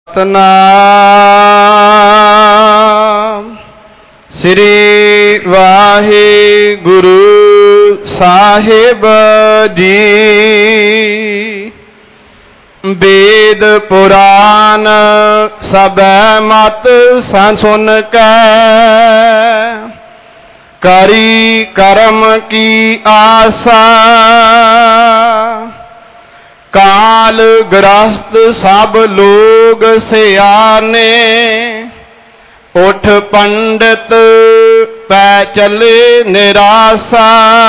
ਸਤਿਨਾਮ ਸ੍ਰੀ ਵਾਹਿਗੁਰੂ ਸਾਹਿਬ ਜੀ। ਵੇਦ ਪੁਰਾਨ ਸਭੈ ਮਤ ਸੁਨ ਕੈ, ਕਰੀ ਕਰਮ ਕੀ ਆਸਾ। ਕਾਲ ਗ੍ਰਸਤ ਸਭ ਲੋਗ ਸਿਆਣੇ, ਉਠ ਪੰਡਿਤ ਪੈ ਚਲੇ ਨਿਰਾਸਾ।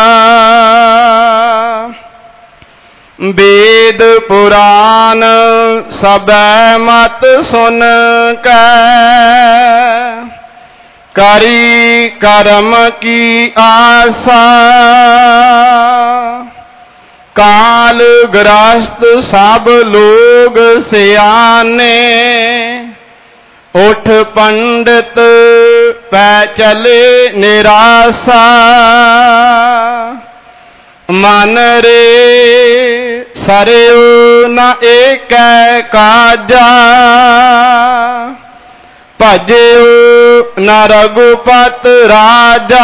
ਵੇਦ ਪੁਰਾਨ ਸਭੈ ਮਤ ਸੁਨ ਕੈ, ਕਰੀ ਕਰਮ ਕੀ ਆਸਾ। ਕਾਲ ਗ੍ਰਸਤ ਸਭ ਲੋਗ ਸਿਆਣੇ, ਉਠ ਪੰਡਿਤ ਪੈ ਚਲੇ ਨਿਰਾਸਾ। ਮਨ ਰੇ ਸਰਿਉ ਨ ਏਕੈ ਕਾਜਾ, ਭਜਿਉ ਨ ਰਘੁਪਤ ਰਾਜਾ।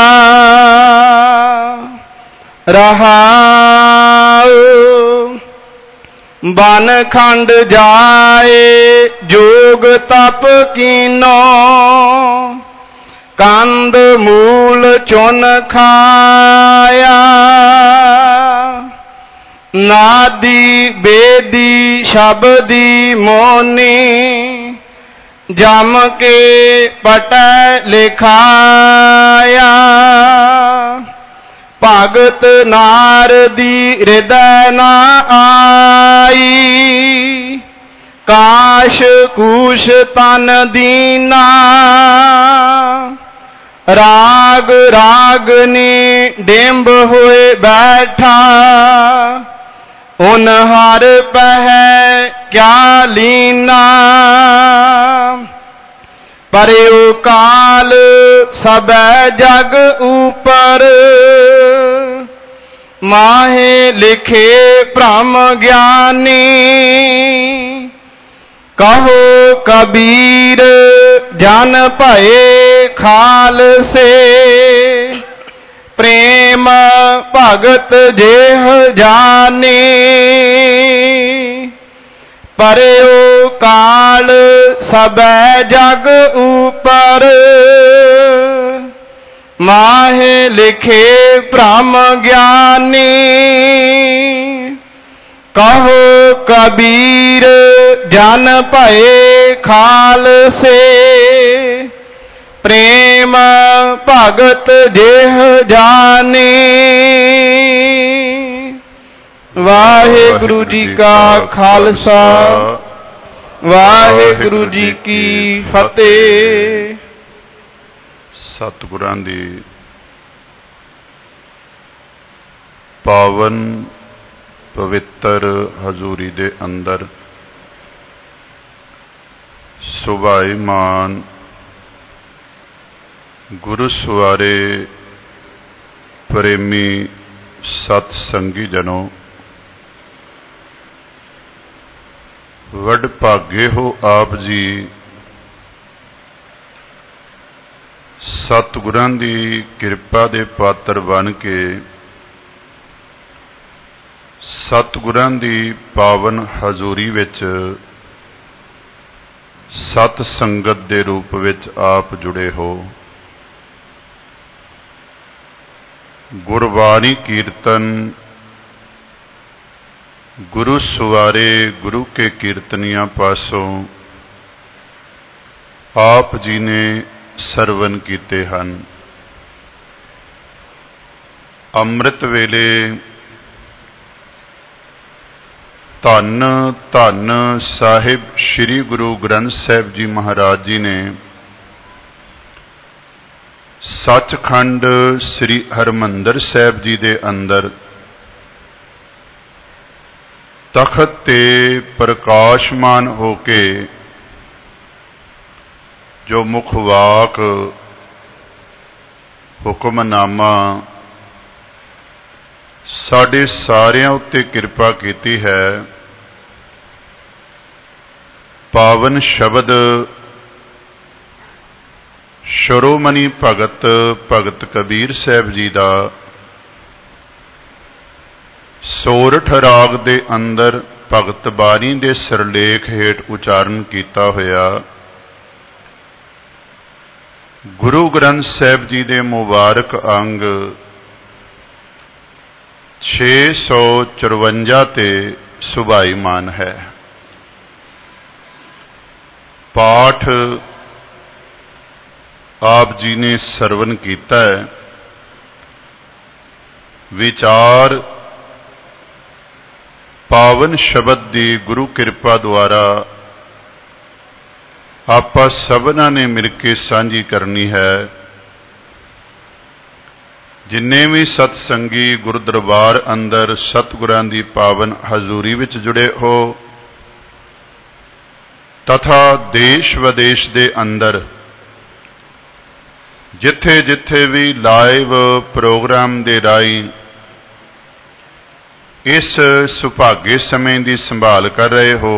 ਰਹਾਉ ਬਨ ਖੰਡ ਜਾਏ, ਜੋਗ ਤਪ ਕੀਨੋ। ਕੰਦ ਮੂਲ ਚੁਨ ਖਾਇਆ, ਨਾਦੀ ਬੇਦੀ ਸ਼ਬਦੀ ਮੋਨੀ। ਜਮ ਕੇ ਪਟੈ ਲਿਖਾਇਆ, ਭਗਤ ਨਾਰਦੀ ਹਿਰਦੈ ਨ ਆਈ। ਕਾਸ਼ ਕੂਸ਼ ਤਨ ਦੀਨਾ, ਰਾਗ ਰਾਗਨੀ ਡਿੰਬ ਹੋਏ ਬੈਠਾ। ਉਨ ਹਰ ਪਹਿ ਕਿਆ ਲੀਨਾ, ਪਰਿਉ ਕਾਲ ਸਭੈ ਜਗ ਉਪਰ। ਮਾਹੇ ਲਿਖੇ ਭ੍ਰਮ ਗਿਆਨੀ, ਕਹੋ ਕਬੀਰ ਜਨ ਭਏ ਖਾਲਸੇ। ਪ੍ਰੇਮ ਭਗਤ ਜੇਹ ਜਾਨੀ, ਪਰਿਉ ਕਾਲ ਸਭੈ ਜਗ ਉਪਰ। ਮਾਹੇ ਲਿਖੇ ਭ੍ਰਮ ਗਿਆਨੀ, ਕਹੋ ਕਬੀਰ ਜਨ ਭਏ ਖਾਲਸੇ। ਪ੍ਰੇਮ ਭਗਤ ਜੇਹ ਜਾਨੀ। ਵਾਹਿਗੁਰੂ ਜੀ ਕਾ ਖਾਲਸਾ, ਵਾਹਿਗੁਰੂ ਜੀ ਕੀ ਫਤਿਹ। ਸਤਿਗੁਰਾਂ ਦੀ ਪਾਵਨ ਪਵਿੱਤਰ ਹਜ਼ੂਰੀ ਦੇ ਅੰਦਰ ਸੁਭਾਈਮਾਨ ਗੁਰੂ ਸਵਾਰੇ ਪ੍ਰੇਮੀ ਸਤ ਸੰਗੀ ਜਨੋ, ਵਡ ਭਾਗੇ ਹੋ ਆਪ ਜੀ। ਸਤਿਗੁਰਾਂ ਦੀ ਕਿਰਪਾ ਦੇ ਪਾਤਰ ਬਣ ਕੇ ਸਤਿਗੁਰਾਂ ਦੀ ਪਾਵਨ ਹਜ਼ੂਰੀ ਵਿੱਚ ਸਤ ਸੰਗਤ ਦੇ ਰੂਪ ਵਿੱਚ ਆਪ ਜੁੜੇ ਹੋ। ਗੁਰਬਾਣੀ ਕੀਰਤਨ ਗੁਰੂ ਸਵਾਰੇ ਗੁਰੂ ਕੇ ਕੀਰਤਨੀਆਂ ਪਾਸੋਂ ਆਪ ਜੀ ਨੇ ਸਰਵਨ ਕੀਤੇ ਹਨ। ਅੰਮ੍ਰਿਤ ਵੇਲੇ ਧੰਨ ਧੰਨ ਸਾਹਿਬ ਸ੍ਰੀ ਗੁਰੂ ਗ੍ਰੰਥ ਸਾਹਿਬ ਜੀ ਮਹਾਰਾਜ ਜੀ ਨੇ ਸੱਚਖੰਡ ਸ੍ਰੀ ਹਰਿਮੰਦਰ ਸਾਹਿਬ ਜੀ ਦੇ ਅੰਦਰ ਤਖਤ ਤੇ ਪ੍ਰਕਾਸ਼ਮਾਨ ਹੋ ਕੇ ਜੋ ਮੁਖ ਵਾਕ ਹੁਕਮਨਾਮਾ ਸਾਡੇ ਸਾਰਿਆਂ ਉੱਤੇ ਕਿਰਪਾ ਕੀਤੀ ਹੈ। ਪਾਵਨ ਸ਼ਬਦ ਸ਼੍ਰੋਮਣੀ ਭਗਤ ਭਗਤ ਕਬੀਰ ਸਾਹਿਬ ਜੀ ਦਾ ਸੋਰਠ ਰਾਗ ਦੇ ਅੰਦਰ ਭਗਤ ਬਾਣੀ ਦੇ ਸਿਰਲੇਖ ਹੇਠ ਉਚਾਰਨ ਕੀਤਾ ਹੋਇਆ ਗੁਰੂ ਗ੍ਰੰਥ ਸਾਹਿਬ ਜੀ ਦੇ ਮੁਬਾਰਕ ਅੰਗ 654 ਤੇ ਸੁਭਾਈਮਾਨ ਹੈ। ਪਾਠ ਆਪ ਜੀ ਨੇ ਸਰਵਨ ਕੀਤਾ ਹੈ। ਵਿਚਾਰ ਪਾਵਨ ਸ਼ਬਦ ਦੀ ਗੁਰੂ ਕਿਰਪਾ ਦੁਆਰਾ ਆਪਾਂ ਸਭਨਾਂ ਨੇ ਮਿਲ ਕੇ ਸਾਂਝੀ ਕਰਨੀ ਹੈ। ਜਿੰਨੇ ਵੀ ਸਤਸੰਗੀ ਗੁਰਦਰਬਾਰ ਅੰਦਰ ਸਤਿਗੁਰਾਂ ਦੀ ਪਾਵਨ ਹਜ਼ੂਰੀ ਵਿੱਚ ਜੁੜੇ ਹੋ ਤਥਾ ਦੇਸ਼ ਵਿਦੇਸ਼ ਦੇ ਅੰਦਰ ਜਿੱਥੇ ਜਿੱਥੇ ਵੀ ਲਾਈਵ ਪ੍ਰੋਗਰਾਮ ਦੇ ਰਾਹੀਂ ਇਸ ਸੁਭਾਗੇ ਸਮੇਂ ਦੀ ਸੰਭਾਲ ਕਰ ਰਹੇ ਹੋ,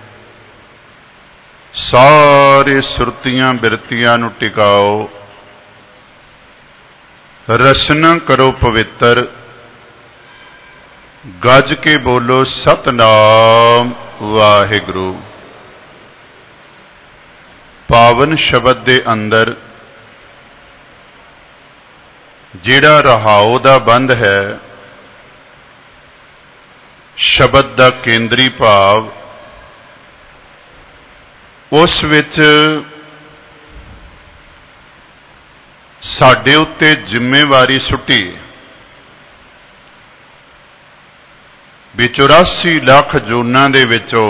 ਸਾਰੇ ਸੁਰਤੀਆਂ ਬਿਰਤੀਆਂ ਨੂੰ ਟਿਕਾਓ, ਰਸਨਾ ਕਰੋ ਪਵਿੱਤਰ, ਗੱਜ ਕੇ ਬੋਲੋ ਸਤਨਾਮ ਵਾਹਿਗੁਰੂ। ਪਾਵਨ ਸ਼ਬਦ ਦੇ ਅੰਦਰ ਜਿਹੜਾ ਰਹਾਉ ਦਾ ਬੰਧ ਹੈ, ਸ਼ਬਦ ਦਾ ਕੇਂਦਰੀ ਭਾਵ, ਉਸ ਵਿੱਚ ਸਾਡੇ ਉੱਤੇ ਜ਼ਿੰਮੇਵਾਰੀ ਸੁੱਟੀ ਵੀ 84 ਲੱਖ ਜੂਨਾਂ ਦੇ ਵਿੱਚੋਂ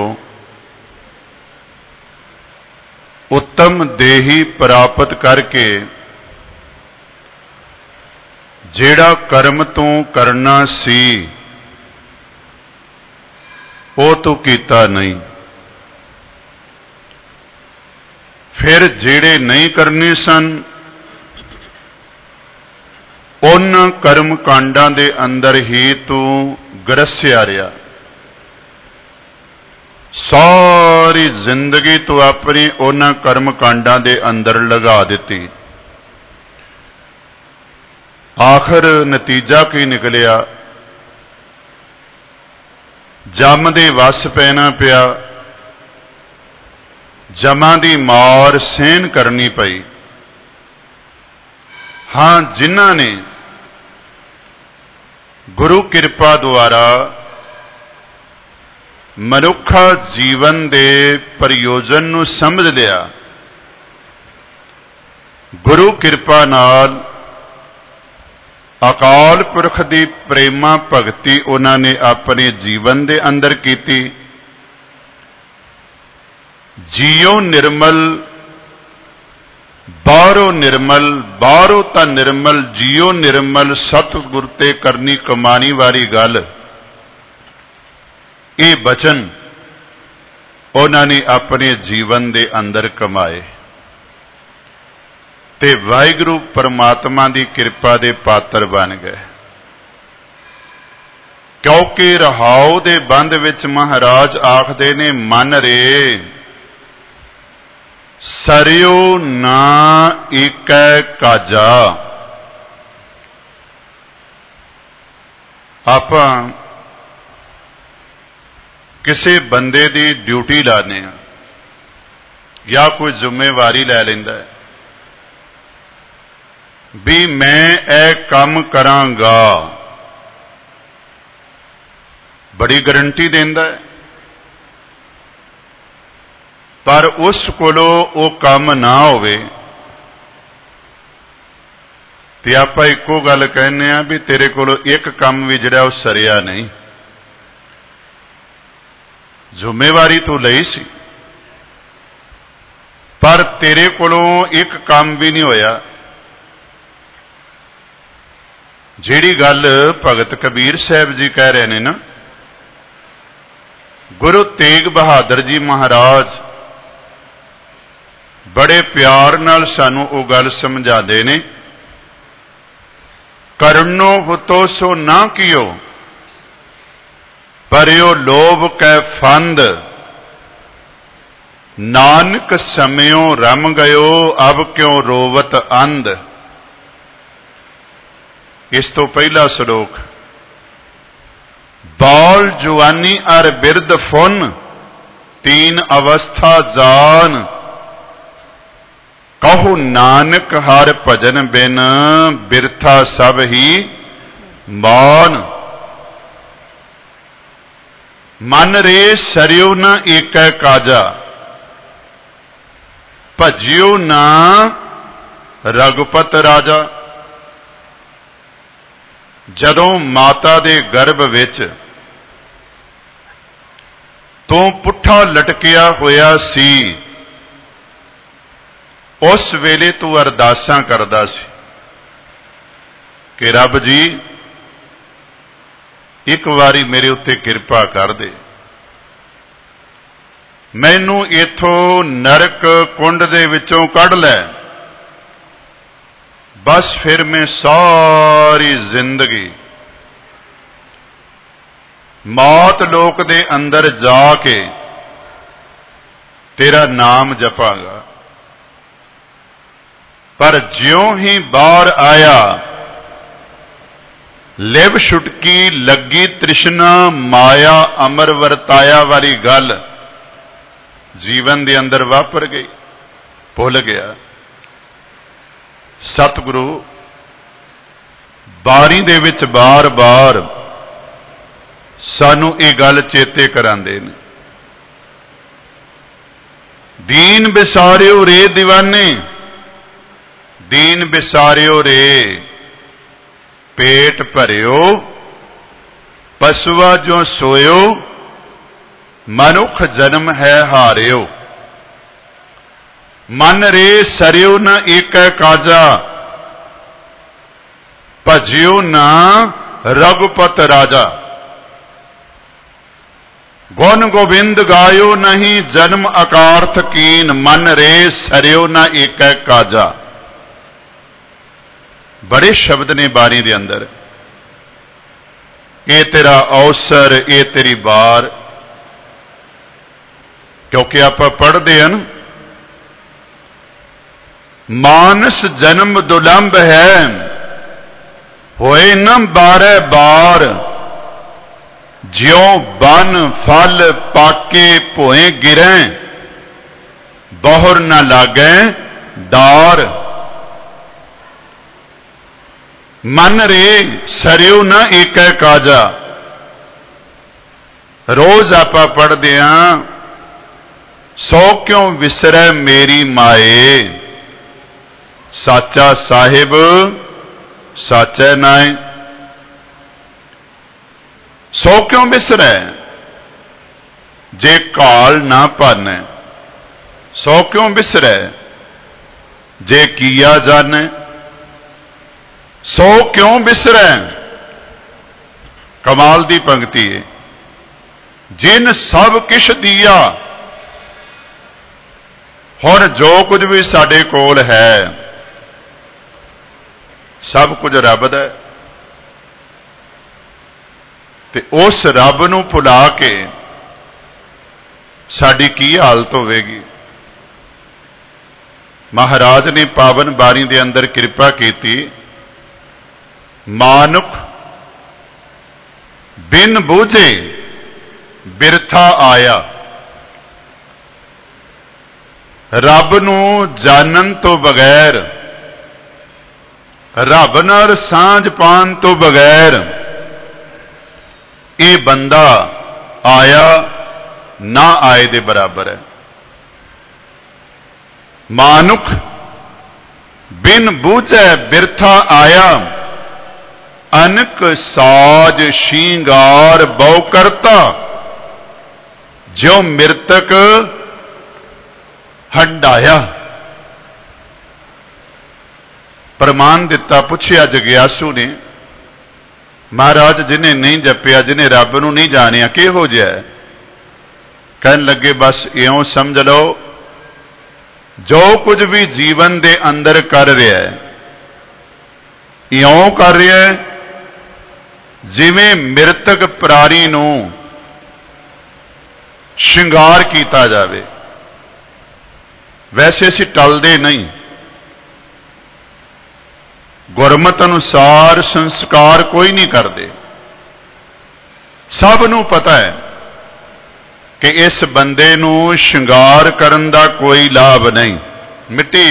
ਉੱਤਮ ਦੇਹੀ ਪ੍ਰਾਪਤ ਕਰਕੇ ਜਿਹੜਾ ਕਰਮ ਤੂੰ ਕਰਨਾ ਸੀ ਉਹ ਤੂੰ ਕੀਤਾ ਨਹੀਂ, ਫਿਰ ਜਿਹੜੇ ਨਹੀਂ ਕਰਨੇ ਸਨ ਉਹਨਾਂ ਕਰਮ ਕਾਂਡਾਂ ਦੇ ਅੰਦਰ ਹੀ ਤੂੰ ਗਰਸਿਆ ਰਿਹਾ। ਸਾਰੀ ਜ਼ਿੰਦਗੀ ਤੂੰ ਆਪਣੀ ਉਹਨਾਂ ਕਰਮ ਕਾਂਡਾਂ ਦੇ ਅੰਦਰ ਲਗਾ ਦਿੱਤੀ। ਆਖਰ ਨਤੀਜਾ ਕੀ ਨਿਕਲਿਆ? ਜਮ ਦੇ ਵਸ ਪੈਣਾ ਪਿਆ, ਜਮਾਂ ਦੀ ਮਾਰ ਸਹਿਣ ਕਰਨੀ ਪਈ। ਹਾਂ, ਜਿਨ੍ਹਾਂ ਨੇ ਗੁਰੂ ਕਿਰਪਾ ਦੁਆਰਾ ਮਨੁੱਖਾ ਜੀਵਨ ਦੇ ਪ੍ਰਯੋਜਨ ਨੂੰ ਸਮਝ ਲਿਆ, ਗੁਰੂ ਕਿਰਪਾ ਨਾਲ ਅਕਾਲ ਪੁਰਖ ਦੀ ਪ੍ਰੇਮਾ ਭਗਤੀ ਉਹਨਾਂ ਨੇ ਆਪਣੇ ਜੀਵਨ ਦੇ ਅੰਦਰ ਕੀਤੀ। ਜੀਉ ਨਿਰਮਲ ਬਾਹਰੋਂ ਨਿਰਮਲ, ਬਾਹਰੋਂ ਤਾਂ ਨਿਰਮਲ, ਜੀਉ ਨਿਰਮਲ, ਸਤਿਗੁਰ ਤੇ ਕਰਨੀ ਕਮਾਣੀ ਵਾਲੀ ਗੱਲ, ਇਹ ਬਚਨ ਉਹਨਾਂ ਨੇ ਆਪਣੇ ਜੀਵਨ ਦੇ ਅੰਦਰ ਕਮਾਏ ਤੇ ਵਾਹਿਗੁਰੂ ਪਰਮਾਤਮਾ ਦੀ ਕਿਰਪਾ ਦੇ ਪਾਤਰ ਬਣ ਗਏ। ਕਿਉਂਕਿ ਰਹਾਉ ਦੇ ਬੰਧ ਵਿੱਚ ਮਹਾਰਾਜ ਆਖਦੇ ਨੇ, ਮਨ ਰੇ ਸਰਿਓ ਨਾ ਏਕੈ ਕਾਜਾ। ਆਪਾਂ ਕਿਸੇ ਬੰਦੇ ਦੀ ਡਿਊਟੀ ਲਾਣੇ ਆ ਜਾਂ ਕੋਈ ਜ਼ਿੰਮੇਵਾਰੀ ਲੈ ਲੈਂਦਾ ਹੈ ਵੀ ਮੈਂ ਇਹ ਕੰਮ ਕਰਾਂਗਾ, ਬੜੀ ਗਰੰਟੀ ਦਿੰਦਾ ਹੈ, ਪਰ ਉਸ ਕੋਲੋਂ ਉਹ ਕੰਮ ਨਾ ਹੋਵੇ ਤੇ ਆਪਾਂ ਇੱਕੋ ਗੱਲ ਕਹਿੰਦੇ ਆ ਵੀ ਤੇਰੇ ਕੋਲੋਂ ਇੱਕ ਕੰਮ ਵੀ ਜਿਹੜਾ ਉਹ ਸਰਿਆ ਨਹੀਂ। ਜ਼ਿੰਮੇਵਾਰੀ ਤੂੰ ਲਈ ਸੀ ਪਰ ਤੇਰੇ ਕੋਲੋਂ ਇੱਕ ਕੰਮ ਵੀ ਨਹੀਂ ਹੋਇਆ। ਜਿਹੜੀ ਗੱਲ ਭਗਤ ਕਬੀਰ ਸਾਹਿਬ ਜੀ ਕਹਿ ਰਹੇ ਨੇ ਨਾ, ਗੁਰੂ ਤੇਗ ਬਹਾਦਰ ਜੀ ਮਹਾਰਾਜ ਬੜੇ ਪਿਆਰ ਨਾਲ ਸਾਨੂੰ ਉਹ ਗੱਲ ਸਮਝਾਉਂਦੇ ਨੇ, ਕਰਨੋ ਹੁਤੋ ਸੋ ਨਾ ਕੀਓ, ਪਰਿਓ ਲੋਭ ਕੈ ਫੰਦ, नानक समयों रम गयो अब क्यों रोवत अंध। इस तो पहला श्लोक, बाल जुआनी अर बिरद फुन तीन अवस्था जान, कहो नानक हर भजन बिन बिरथा सब ही मान। मन रे सरियो न एक काजा, भजियो ना रघुपत राजा। जदों माता दे गर्भ विच तों पुट्ठा लटकिया होया सी, उस वेले तू अरदासां करदा सी कि रब जी एक वारी मेरे उत्ते किरपा कर दे, मैनू इथों नरक कुंड दे विचों कढ लै, बस फिर मैं सारी जिंदगी मौत लोक दे अंदर जाके तेरा नाम जपांगा। पर ज्यों ही बाहर आया, लिव छुटकी लगी तृष्णा माया अमर वरताया वाली गल जीवन दे अंदर वापर गई, भुल गया। सतगुरु बारी दे विच बार बार सानू ये गल चेते करांदे ने, दीन बिसारियो रे दीवाने, दीन बिसारियो रे पेट भरियो, पशुआ जो सोयो मनुख जन्म है हारियो। मन रे सरियो न एक काजा, भजियो ना रघुपत राजा। गुण गोविंद गायो नहीं जन्म अकार्थ कीन, मन रे सरियो न एक काजा। बड़े शब्द ने बारी दे अंदर, ये तेरा अवसर, ये तेरी बार। क्योंकि आप पढ़ते हैं, मानस जन्म दुलंब है होए न 12 बार, ज्यों बन फल पाके भोए गिरें बहुर न लागे डार। मन रे सरियो न एक काजा। रोज आप पढ़ते हैं, सो क्यों विसरै मेरी माए, साचा साहिब साचा नाए। सो क्यों विसरै जे काल ना पाने, सो क्यों विसरै जे किया जाने। सो क्यों विसरै, कमाल दी पंक्ति है, जिन सब किश दिया। हुण जो कुछ भी साडे कोल है सब कुछ रब दा है, ते उस रब नूं भुला के साडी की हालत होवेगी। महाराज ने पावन बारी दे अंदर कृपा कीती, मानुख बिन बूझे बिरथा आया। रब नूं जानन तो बगैर, रब नाल सांझ पान तो बगैर ये बंदा आया ना आए दे बराबर है। मानुख बिन बूझे बिरथा आया, अनक साज श्रृंगार बहु करता, ज्यों मृतक हंडाया। प्रमाण दिता, पुछया जगियासू ने, महाराज जिन्हें नहीं जपिया, जिन्हें रब नूं नहीं जानिया किहो जिहा है? कहन लगे बस इउं समझ लो, जो कुछ भी जीवन दे अंदर कर रहा है इउं कर रहा है जिवें मृतक प्राणी नूं श्रृंगार कीता जावे। ਵੈਸੇ ਅਸੀਂ ਟਲਦੇ ਨਹੀਂ। ਗੁਰਮਤਿ ਅਨੁਸਾਰ ਸੰਸਕਾਰ ਕੋਈ ਨਹੀਂ ਕਰਦੇ। ਸਭ ਨੂੰ ਪਤਾ ਹੈ ਕਿ ਇਸ ਬੰਦੇ ਨੂੰ ਸ਼ਿੰਗਾਰ ਕਰਨ ਦਾ ਕੋਈ ਲਾਭ ਨਹੀਂ, ਮਿੱਟੀ,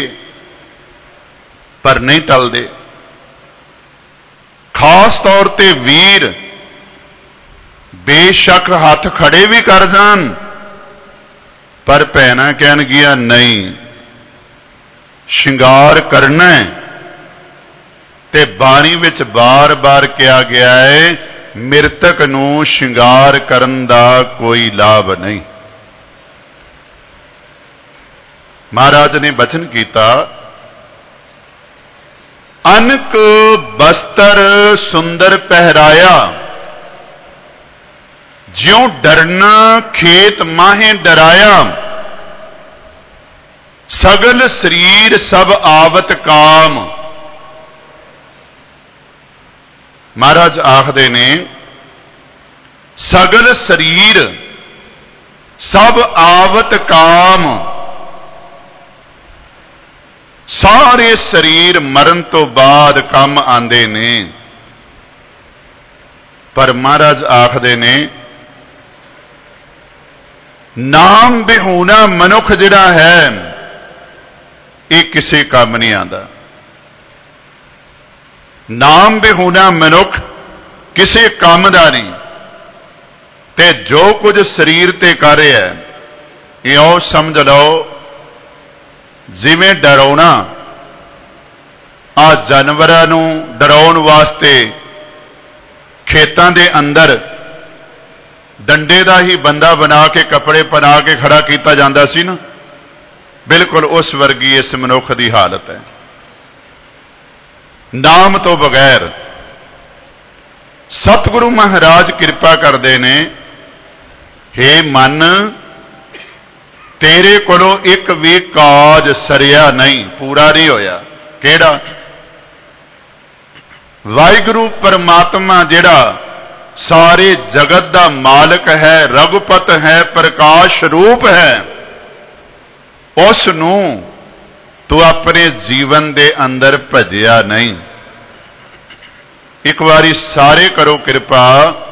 ਪਰ ਨਹੀਂ ਟਲਦੇ। ਖਾਸ ਤੌਰ ਤੇ ਵੀਰ ਬੇਸ਼ੱਕ ਹੱਥ ਖੜੇ ਵੀ ਕਰ ਜਾਣ, ਪਰ ਭੈਣਾਂ ਕਹਿਣਗੀਆਂ ਨਹੀਂ, ਸ਼ਿੰਗਾਰ ਕਰਨਾ ਹੈ। ਤੇ ਬਾਣੀ ਵਿੱਚ ਬਾਰ-ਬਾਰ ਕਿਹਾ ਗਿਆ ਹੈ, ਮਿਰਤਕ ਨੂੰ ਸ਼ਿੰਗਾਰ ਕਰਨ ਦਾ ਕੋਈ ਲਾਭ ਨਹੀਂ। ਮਹਾਰਾਜ ਨੇ ਬਚਨ ਕੀਤਾ, ਅਨਕ ਬਸਤਰ ਸੁੰਦਰ ਪਹਿਰਾਇਆ, ਜਿਉ ਡਰਨਾ ਖੇਤ ਮਾਹੇ ਡਰਾਇਆ, ਸਗਲ ਸਰੀਰ ਸਭ ਆਵਤ ਕਾਮ। ਮਹਾਰਾਜ ਆਖਦੇ ਨੇ, ਸਗਲ ਸਰੀਰ ਸਭ ਆਵਤ ਕਾਮ। ਸਾਰੇ ਸਰੀਰ ਮਰਨ ਤੋਂ ਬਾਅਦ ਕੰਮ ਆਉਂਦੇ ਨੇ, ਪਰ ਮਹਾਰਾਜ ਆਖਦੇ ਨੇ, ਨਾਮ ਬਿਹੂਣਾ ਮਨੁੱਖ ਜਿਹੜਾ ਹੈ ਇਹ ਕਿਸੇ ਕੰਮ ਨਹੀਂ ਆਉਂਦਾ। ਨਾਮ ਬਿਹੂਣਾ ਮਨੁੱਖ ਕਿਸੇ ਕੰਮ ਦਾ ਨਹੀਂ। ਤੇ ਜੋ ਕੁਝ ਸਰੀਰ ਤੇ ਕਰ ਰਿਹਾ ਹੈ, ਇਉਂ ਸਮਝ ਲਓ ਜਿਵੇਂ ਡਰਾਉਣਾ, ਆ ਜਾਨਵਰਾਂ ਨੂੰ ਡਰਾਉਣ ਵਾਸਤੇ ਖੇਤਾਂ ਦੇ ਅੰਦਰ ਡੰਡੇ ਦਾ ਹੀ ਬੰਦਾ ਬਣਾ ਕੇ ਕੱਪੜੇ ਬਣਾ ਕੇ ਖੜਾ ਕੀਤਾ ਜਾਂਦਾ ਸੀ ਨਾ, ਬਿਲਕੁਲ ਉਸ ਵਰਗੀ ਇਸ ਮਨੁੱਖ ਦੀ ਹਾਲਤ ਹੈ। ਨਾਮ ਤੋਂ ਬਗੈਰ ਸਤਿਗੁਰੂ ਮਹਾਰਾਜ ਕਿਰਪਾ ਕਰਦੇ ਨੇ, ਹੇ ਮਨ ਤੇਰੇ ਕੋਲੋਂ ਇੱਕ ਵੀ ਕਾਜ ਸਰਿਆ ਨਹੀਂ, ਪੂਰਾ ਨਹੀਂ ਹੋਇਆ। ਕਿਹੜਾ? ਵਾਹਿਗੁਰੂ ਪਰਮਾਤਮਾ ਜਿਹੜਾ ਸਾਰੇ ਜਗਤ ਦਾ ਮਾਲਕ ਹੈ, ਰਘੁਪਤ ਹੈ, ਪ੍ਰਕਾਸ਼ ਰੂਪ ਹੈ, ਉਸ ਨੂੰ ਤੂੰ ਆਪਣੇ ਜੀਵਨ ਦੇ ਅੰਦਰ ਭਜਿਆ ਨਹੀਂ। ਇੱਕ ਵਾਰੀ ਸਾਰੇ ਕਰੋ ਕਿਰਪਾ,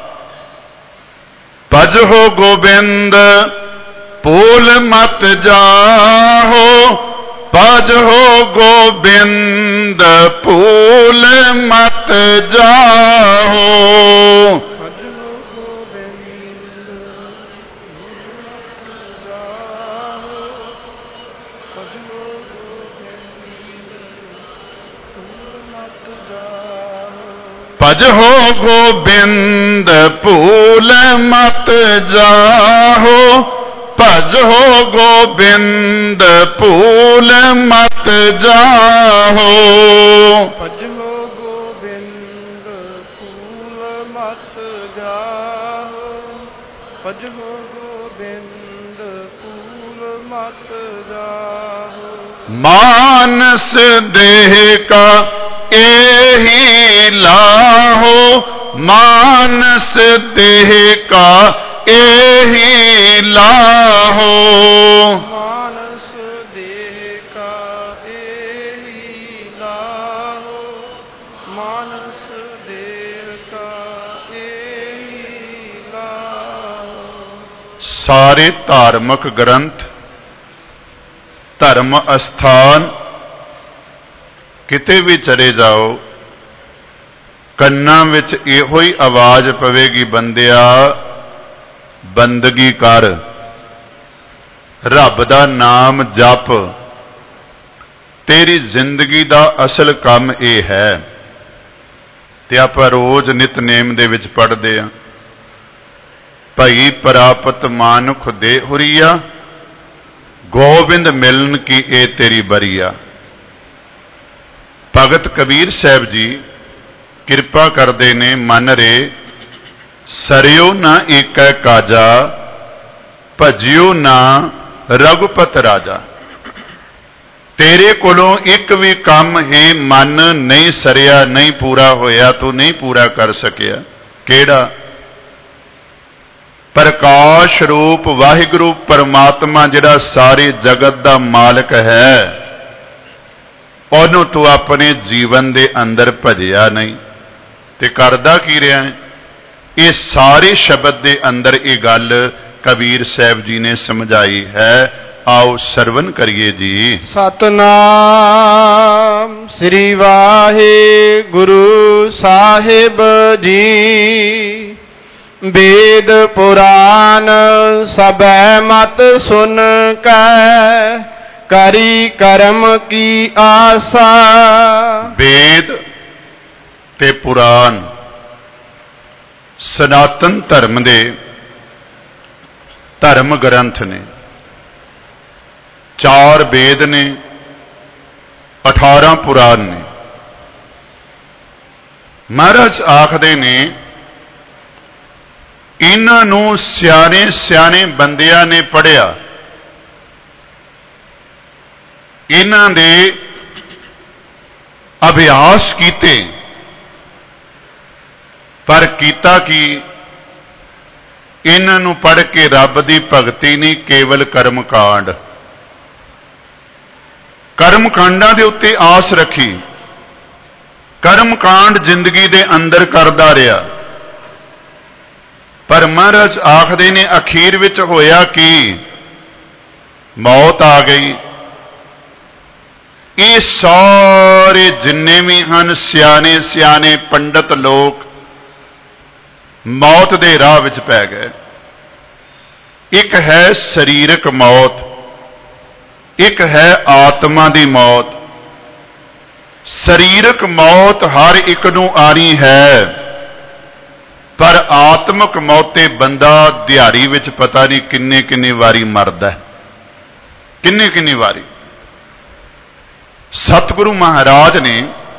ਭਜੋ ਗੋਬਿੰਦ ਭੂਲ ਮਤ ਜਾਹੋ, ਭਜੋ ਗੋਬਿੰਦ ਭੂਲ ਮਤ ਜਾਹੋ। ਭਜੋ ਗੋਬਿੰਦ ਭੂਲ ਮਤ ਜਾਹੋ, ਭਜੋ ਗੋਬਿੰਦ ਭੂਲ ਮਤ ਜਾਹੋ। ਭਜੋ ਗੋਬਿੰਦ ਭੂਲ ਮਤ ਜਾਹੋ, ਭਜੋ ਗੋਬਿੰਦ ਭੂਲ ਮਤ ਜਾਹੋ। ਮਾਨਸ ਦੇਹ ਕਾ एही लाहो, मानस देह का एही लाहो। मानस देह का एही लाहो, मानस देह का एही लाहो। सारे धार्मिक ग्रंथ, धर्म अस्थान किते भी चले जाओ, ਕੰਨਾਂ ਵਿੱਚ ਇਹੋ ਹੀ ਆਵਾਜ਼ ਪਵੇਗੀ, ਬੰਦਿਆ ਬੰਦਗੀ ਕਰ, ਰੱਬ ਦਾ ਨਾਮ ਜਪ, ਤੇਰੀ ਜ਼ਿੰਦਗੀ ਦਾ ਅਸਲ ਕੰਮ ਇਹ ਹੈ। ਤੇ ਆਪਾਂ ਰੋਜ਼ ਨਿਤਨੇਮ ਦੇ ਵਿੱਚ ਪੜ੍ਹਦੇ ਆ, ਭਈ ਪ੍ਰਾਪਤ ਮਾਨੁਖ ਦੇ ਹੁਰੀਆ, ਗੋਬਿੰਦ ਮਿਲਨ ਕੀ ਇਹ ਤੇਰੀ ਬਰੀਆ। ਭਗਤ ਕਬੀਰ ਸਾਹਿਬ ਜੀ ਕਿਰਪਾ ਕਰਦੇ ਨੇ, ਮਨ ਰੇ ਸਰਿਓ ਨਾ ਏਕੈ ਕਾਜਾ, ਭਜਿਓ ਨਾ ਰਘੁਪਤ ਰਾਜਾ। ਤੇਰੇ ਕੋਲੋਂ ਇੱਕ ਵੀ ਕੰਮ ਹੈ ਮਨ ਨਹੀਂ ਸਰਿਆ, ਨਹੀਂ ਪੂਰਾ ਹੋਇਆ, ਤੂੰ ਨਹੀਂ ਪੂਰਾ ਕਰ ਸਕਿਆ। ਕਿਹੜਾ? ਪ੍ਰਕਾਸ਼ ਰੂਪ ਵਾਹਿਗੁਰੂ ਪਰਮਾਤਮਾ ਜਿਹੜਾ ਸਾਰੇ ਜਗਤ ਦਾ ਮਾਲਕ ਹੈ, ਉਹਨੂੰ ਤੂੰ ਆਪਣੇ ਜੀਵਨ ਦੇ ਅੰਦਰ ਭਜਿਆ ਨਹੀਂ ਤੇ ਕਰਦਾ ਕੀ ਰਿਹਾ ਹੈ? ਇਹ ਸਾਰੇ ਸ਼ਬਦ ਦੇ ਅੰਦਰ ਇਹ ਗੱਲ ਕਬੀਰ ਸਾਹਿਬ ਜੀ ਨੇ ਸਮਝਾਈ ਹੈ। आओ ਸਰਵਨ ਕਰੀਏ ਜੀ। ਸਤਨਾਮ ਸ੍ਰੀ ਵਾਹਿਗੁਰੂ ਸਾਹਿਬ ਜੀ। वेद पुराण सबै मत सुन कै करी कर्म की आशा। वेद ते पुराण सनातन धर्म दे धर्म ग्रंथ ने। 4 वेद ने, 18 पुराण ने। महाराज आखदे ने इन्हां सियाने सियाने बंदियां ने पढ़िया, इन्हां दे अभ्यास कीते, पर कीता कि इन्हां पढ़ के रब की भगती नहीं, केवल कर्म कांड, कर्म कांडां दे उत्ते आस रखी, कर्म कांड जिंदगी दे अंदर करदा रहा। पर महाराज आखदे ने अखीर विच होया कि मौत आ गई। ये सारे जिन्ने भी हैं सियाने सियाने पंडित लोग मौत दे राह विच पै गए। एक है शरीरक मौत, एक है आत्मा दी मौत। शरीरक मौत हर एक नूं आनी है, पर आत्मक मौते बंदा दिहाड़ी विच पता नहीं किन्ने किन्नी वारी मरदा है, किन्नी किन्नी वारी। सतगुरु महाराज ने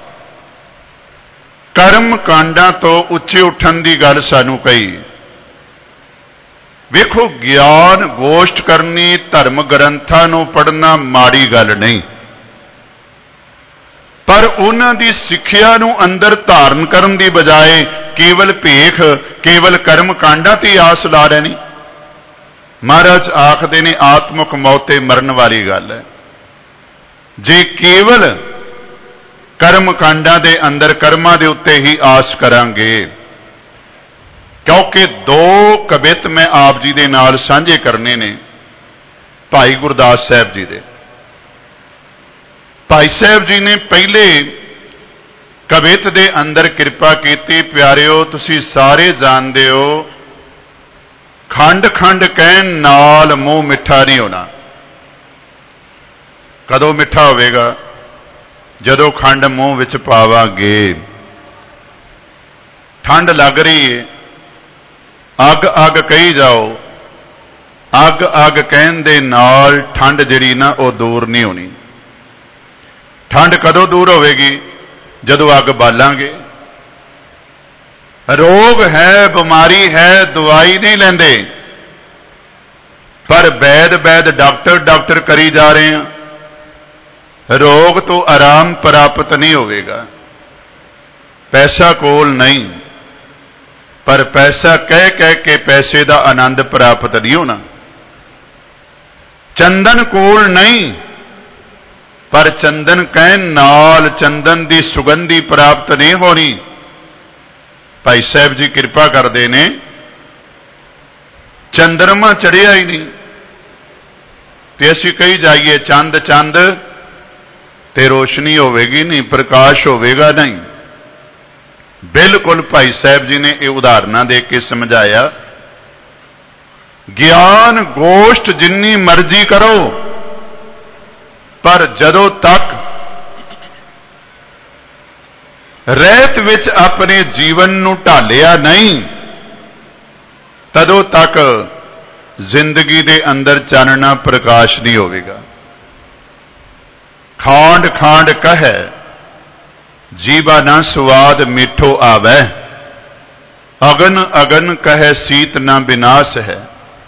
कर्म कांडां तो उच्चे उठन की गल सानू कही। वेखो, ज्ञान गोष्ठ करनी, धर्म ग्रंथां नूं पढ़ना माड़ी गल नहीं, पर उन्हां दी सिक्ख्या नूं अंदर धारण करन दी बजाय केवल भेख, केवल कर्म कांडां ते आस ला लेनी। महाराज आखदे ने आत्मक मौते मरन वाली गल है। जे केवल कर्म कांडां दे अंदर कर्मां दे उत्ते ही आस करांगे, क्योंकि 2 कवित मैं आप जी दे नाल सांझे करने ने, भाई गुरदास साहब जी दे। भाई साहब जी ने पहले कवित दे अंदर कृपा कीती। प्यारिओ, तुसी सारे जानदे हो, खंड खंड कहन नाल मूँह मिठा नहीं होना। कदों मिठा होवेगा? जदों खंड मूँह विच पावांगे। ठंड लग रही है, अग अग कही जाओ, अग अग कहन दे नाल ठंड जिहड़ी ना वो दूर नहीं होनी। ठंड कदों दूर होवेगी? जदों अग बालांगे। रोग है, बीमारी है, दवाई नहीं लेंदे, पर वैद वैद डॉक्टर डॉक्टर करी जा रहे हैं। रोग तो आराम प्राप्त नहीं होवेगा। पैसा कोल नहीं, पर पैसा कह कह के पैसे का आनंद प्राप्त नहीं होना। चंदन कोल नहीं, पर चंदन कहन नाल चंदन की सुगंधी प्राप्त नहीं होनी। भाई साहब जी कृपा करते ने, चंद्रमा चढ़िया ही नहीं ते असीं कही जाइए चंद चंद ते रोशनी होवेगी नहीं, प्रकाश होवेगा नहीं। बिल्कुल भाई साहब जी ने यह उदाहरण दे के समझाया। ज्ञान गोष्ठ जिन्नी मर्जी करो, पर जदों तक रहत विच अपने जीवन नूं ढालिया नहीं, तदों तक जिंदगी दे अंदर चानना प्रकाश नहीं होवेगा। खांड खांड कहे जीवा ना स्वाद मीठो आवे, अगन अगन कहे सीत ना विनाश है।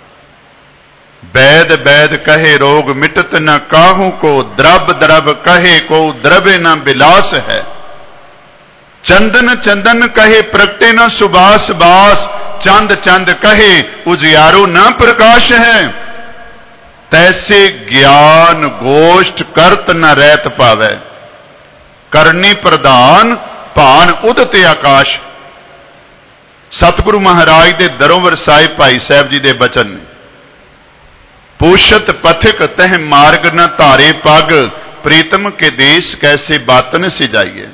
वैद वैद कहे रोग मिटत न काहू को, द्रव द्रव कहे को द्रवे न बिलास है। चंदन चंदन कहे प्रगटे न सुबास बास, चंद चंद कहे उजियारो न प्रकाश है, तैसे ज्ञान गोष्ठ करत न रहत पावै, करनी प्रधान भान उदते आकाश। सतगुरु महाराज दे दरों वरसाए भाई साहब जी दे बचन ने। पूछत पथिक तह मार्ग न धारे पग, प्रीतम के देश कैसे बातन से जाइए।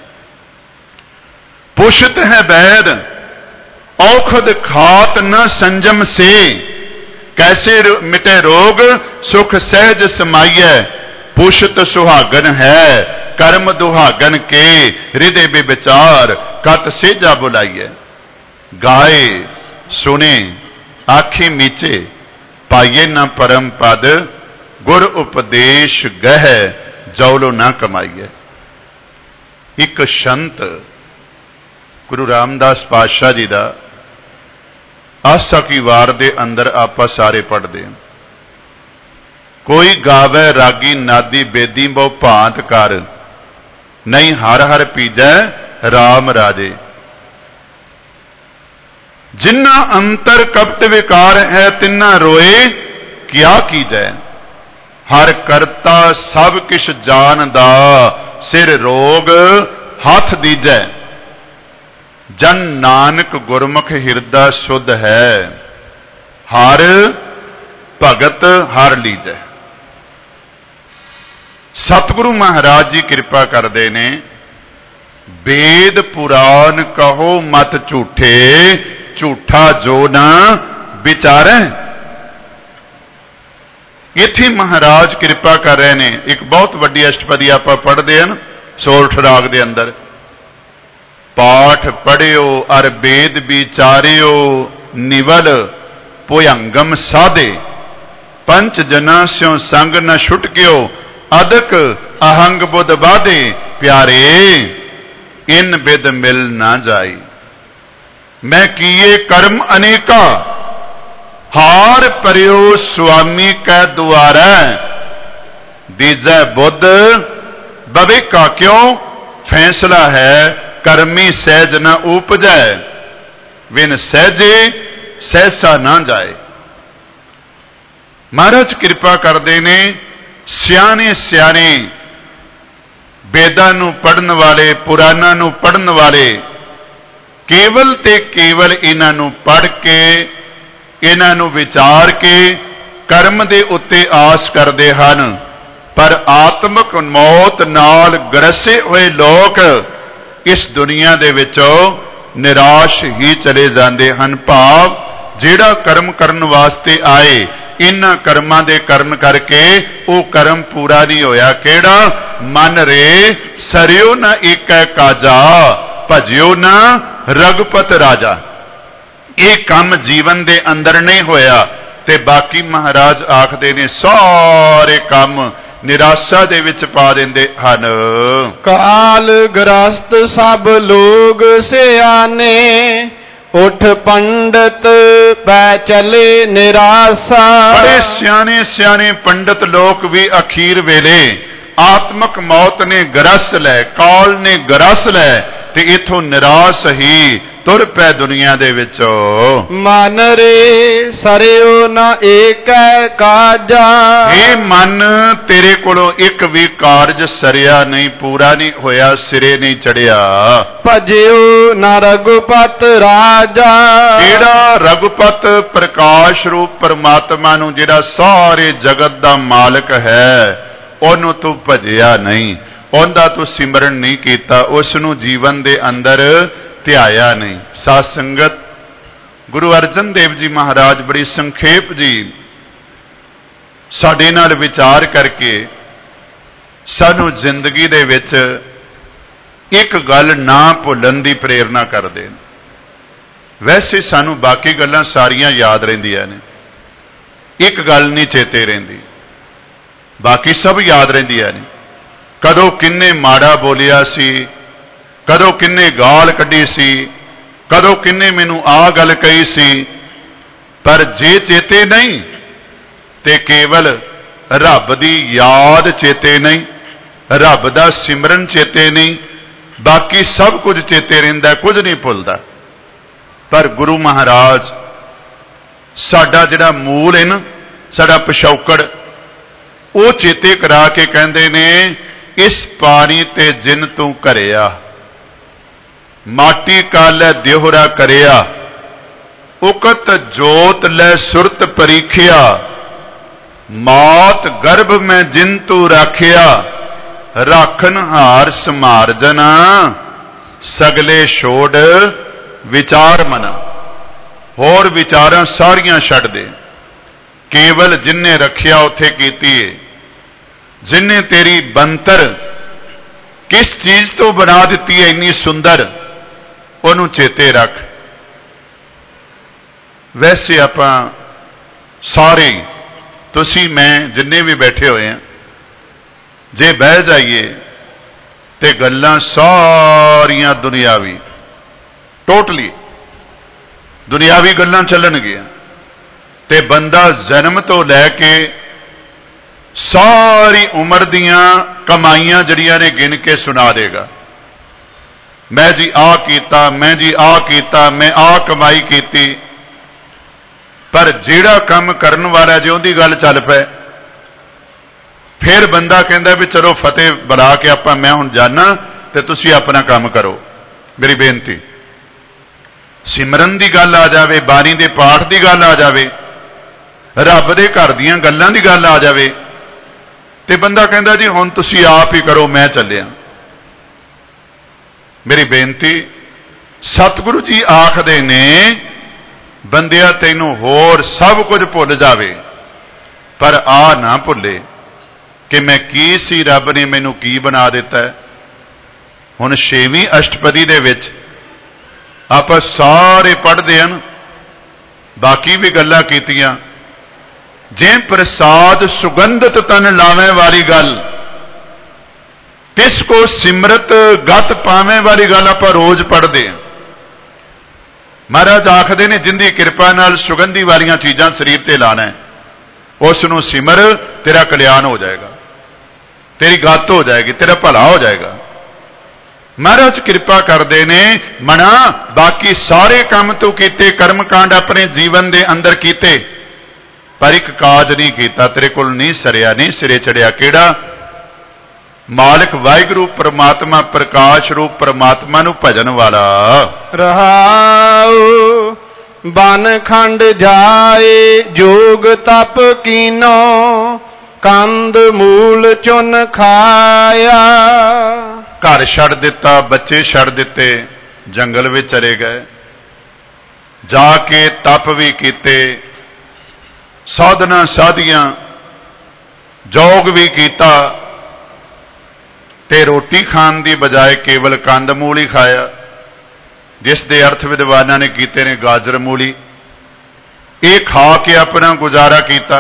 पुछत है बैद औखद खात न संजम से, कैसे मिटे रोग सुख सहज समाइय। पुछत सुहागन है कर्म दुहागन के, हृदय विचार कत सेजा बुलाइए। गाए सुने आखी मीचे, पाइए न परम पद, गुर उपदेश गह जौलो न कमाइए। एक संत गुरु रामदास पातशाह जी का आसा की वार दे अंदर आपा सारे पढ़ते हैं। कोई गावे रागी नादी बेदी बहु भांत कर, नहीं हर हर पीजै राम राजे। जिन्ना अंतर कपट विकार है, तिन्ना रोए क्या कीजै। हर करता सब किश जानदा, सिर रोग हाथ दीजै। जन नानक गुरमुख हिरदा शुद्ध है, हर भगत हर लीजै। सतगुरु महाराज जी कृपा करते ने, वेद पुराण कहो मत झूठे, झूठा जो ना विचारे। इत्थे महाराज कृपा कर रहे ने। एक बहुत वड्डी अष्टपदी आप पढ़ते हैं सोरठ राग दे अंदर, पाठ पढ़ियो अर वेद विचारियो, निवल भुयंगम साधे। पंच जना स्यों संग न छुटक्यो, अदक अहंग बुध बाधे। प्यारे इन बिद मिल ना जाई, मैं किए कर्म अनेका, हार परियो स्वामी कै द्वारा। दीजै बुद्ध बवेका, क्यों फैसला है कर्मी सहज न उपजै। विन सहजे सहसा ना जाए। महाराज कृपा करते ने, सियाने सियाने वेदां नूं पढ़न वाले, पुराणां नूं पढ़न वाले केवल ते केवल इन्हां नूं पढ़ के, इन्हां नूं विचार के कर्म दे उत्ते आस करते हैं। पर आत्मक मौत नाल ग्रसे हुए लोग इस दुनिया दे विचों निराश ही चले जाते हैं। भाव जिहड़ा कर्म करन वास्ते आए, इन्हां कर्मां दे करन करके वो कर्म पूरा नहीं होया। केड़ा मन रे सरियो ना एकै काजा, भजियो ना रघुपत राजा। ये काम जीवन दे अंदर नहीं होया ते बाकी महाराज आखदे ने सारे काम निराशा दे विच पा देंदे हन। काल ग्रस्त सब लोग सियाने, उठ पंडित पै चले निराशा। बड़े सियाने सियाने पंडित लोग भी अखीर वेले आत्मक मौत ने ग्रस लै, काल ने ग्रस लै ते इथों निराश ही तुर पै दुनिया दे विचों। मन रे सरियो ना एक काजा, हे मन तेरे कोलों एक भी कारज सरिया नहीं, पूरा नहीं होया, सिरे नहीं चढ़िया। भजियो ना रघुपत राजा, जेड़ा रघुपत प्रकाश रूप परमात्मा नूं, जेड़ा सारे जगत दा मालक है, ओनू तू भजिया नहीं, उनका तू सिमरन नहीं किया, उसनू जीवन दे अंदर ध्याया नहीं। साध संगत गुरु अर्जन देव जी महाराज बड़ी संखेप जी साडे नाल विचार करके सानू जिंदगी दे विच एक गल ना भुलन दी प्रेरणा करदे। वैसे सानू बाकी गल्लां सारियां याद रहिंदियां ने, एक गल नहीं चेते रहिंदी, बाकी सब याद रहिंदियां ने। कदों किन्ने माड़ा बोलिया सी, कदों किन्ने गाल कढ़ी सी, कदों किन्ने मैनू आ गल कही सी। पर जे चेते नहीं ते केवल रब दी याद चेते नहीं, रब दा सिमरन चेते नहीं, बाकी सब कुछ चेते रहिंदा, कुछ नहीं भुलदा। पर गुरु महाराज साडा जिहड़ा मूल है ना, साडा पिछौकड़, वो चेते करा के कहते ने इस पानी ते जिन तू घरिया, माटी कालै देहोरा करिया, उकत जोत लै सुरत परीखिया, मौत गर्भ में जिन तू राखिया, राखन हार समारजना, सगले छोड़ विचार मना। होर विचारां सारियां छड्ड दे, केवल जिन्ने रखिया उत्थे कीती है। जिन्ने तेरी बनतर किस चीज तो बना दिती है इन्नी सुंदर, उहनूं चेते रख। वैसे आपां सारे, तुसी मैं जिन्ने भी बैठे हुए हैं, जे बह जाइए ते गल्लां सारियां दुनियावी, टोटली दुनियावी गल्लां चलणगियां, ते बंदा जन्म तो लैके सारी उम्र दियां कमाइयां जड़ियां ने गिन के सुना देगा। मैं जी आ कीता, मैं जी आ कीता, मैं आ कमाई कीती। पर जिहड़ा काम करन वाला जे उहदी गल चल पे, फिर बंदा कहता भी चलो फतेह बुला के आपां मैं हुण जाना ते तुसी अपना काम करो। मेरी बेनती, सिमरन की गल आ जाए, बाणी के पाठ की गल आ जाए, रब के घर दीयां गल्लां की गल आ जाए, ते बंदा कहता जी हुण तुसी आप ही करो, मैं चलिया। मेरी बेनती, सतगुरु जी आखदे ने बंदिया तैनूं होर सब कुछ भुल जावे, पर आ ना भुले कि मैं की सी, रब ने मैनूं की बना दिता है। हुण 6वीं अष्टपदी दे विच आपां सारे पढ़दे हन, बाकी भी गल्लां कीतियां। जे प्रसाद सुगंधत तन लावे वाली गल, तिसको सिमरत गत पावे वाली गल आपां रोज पढ़दे हैं। महाराज आखदे ने जिंदी किरपा नाल सुगंधी वालियां चीज़ां शरीर ते लाना है, उसनूं सिमर, तेरा कल्याण हो जाएगा, तेरी गत हो जाएगी, तेरा भला हो जाएगा। महाराज कृपा करते ने, मना बाकी सारे काम तू कीते, कर्मकांड अपने जीवन के अंदर कीते, पर एक काज नहीं किया, तेरे कोल नहीं सरिया, नहीं सिरे चढ़िया। केड़ा? मालिक वाहिगुरू परमात्मा, प्रकाश रूप परमात्मा नूं भजन वाला। रहाऊ बन खंड जाए, जोग तप कीनो, कंद मूल चुन खाया। घर छड़ दिता, बच्चे छड़ दिते, जंगल में चले गए, जाके तप भी कीते, साधना साधियां, जोग भी कीता, ते रोटी खाण की बजाय केवल कंद मूल ही खाया, जिस दे अर्थ विद्वानां ने कीते ने गाजर मूली। ये खा के अपना गुजारा किया,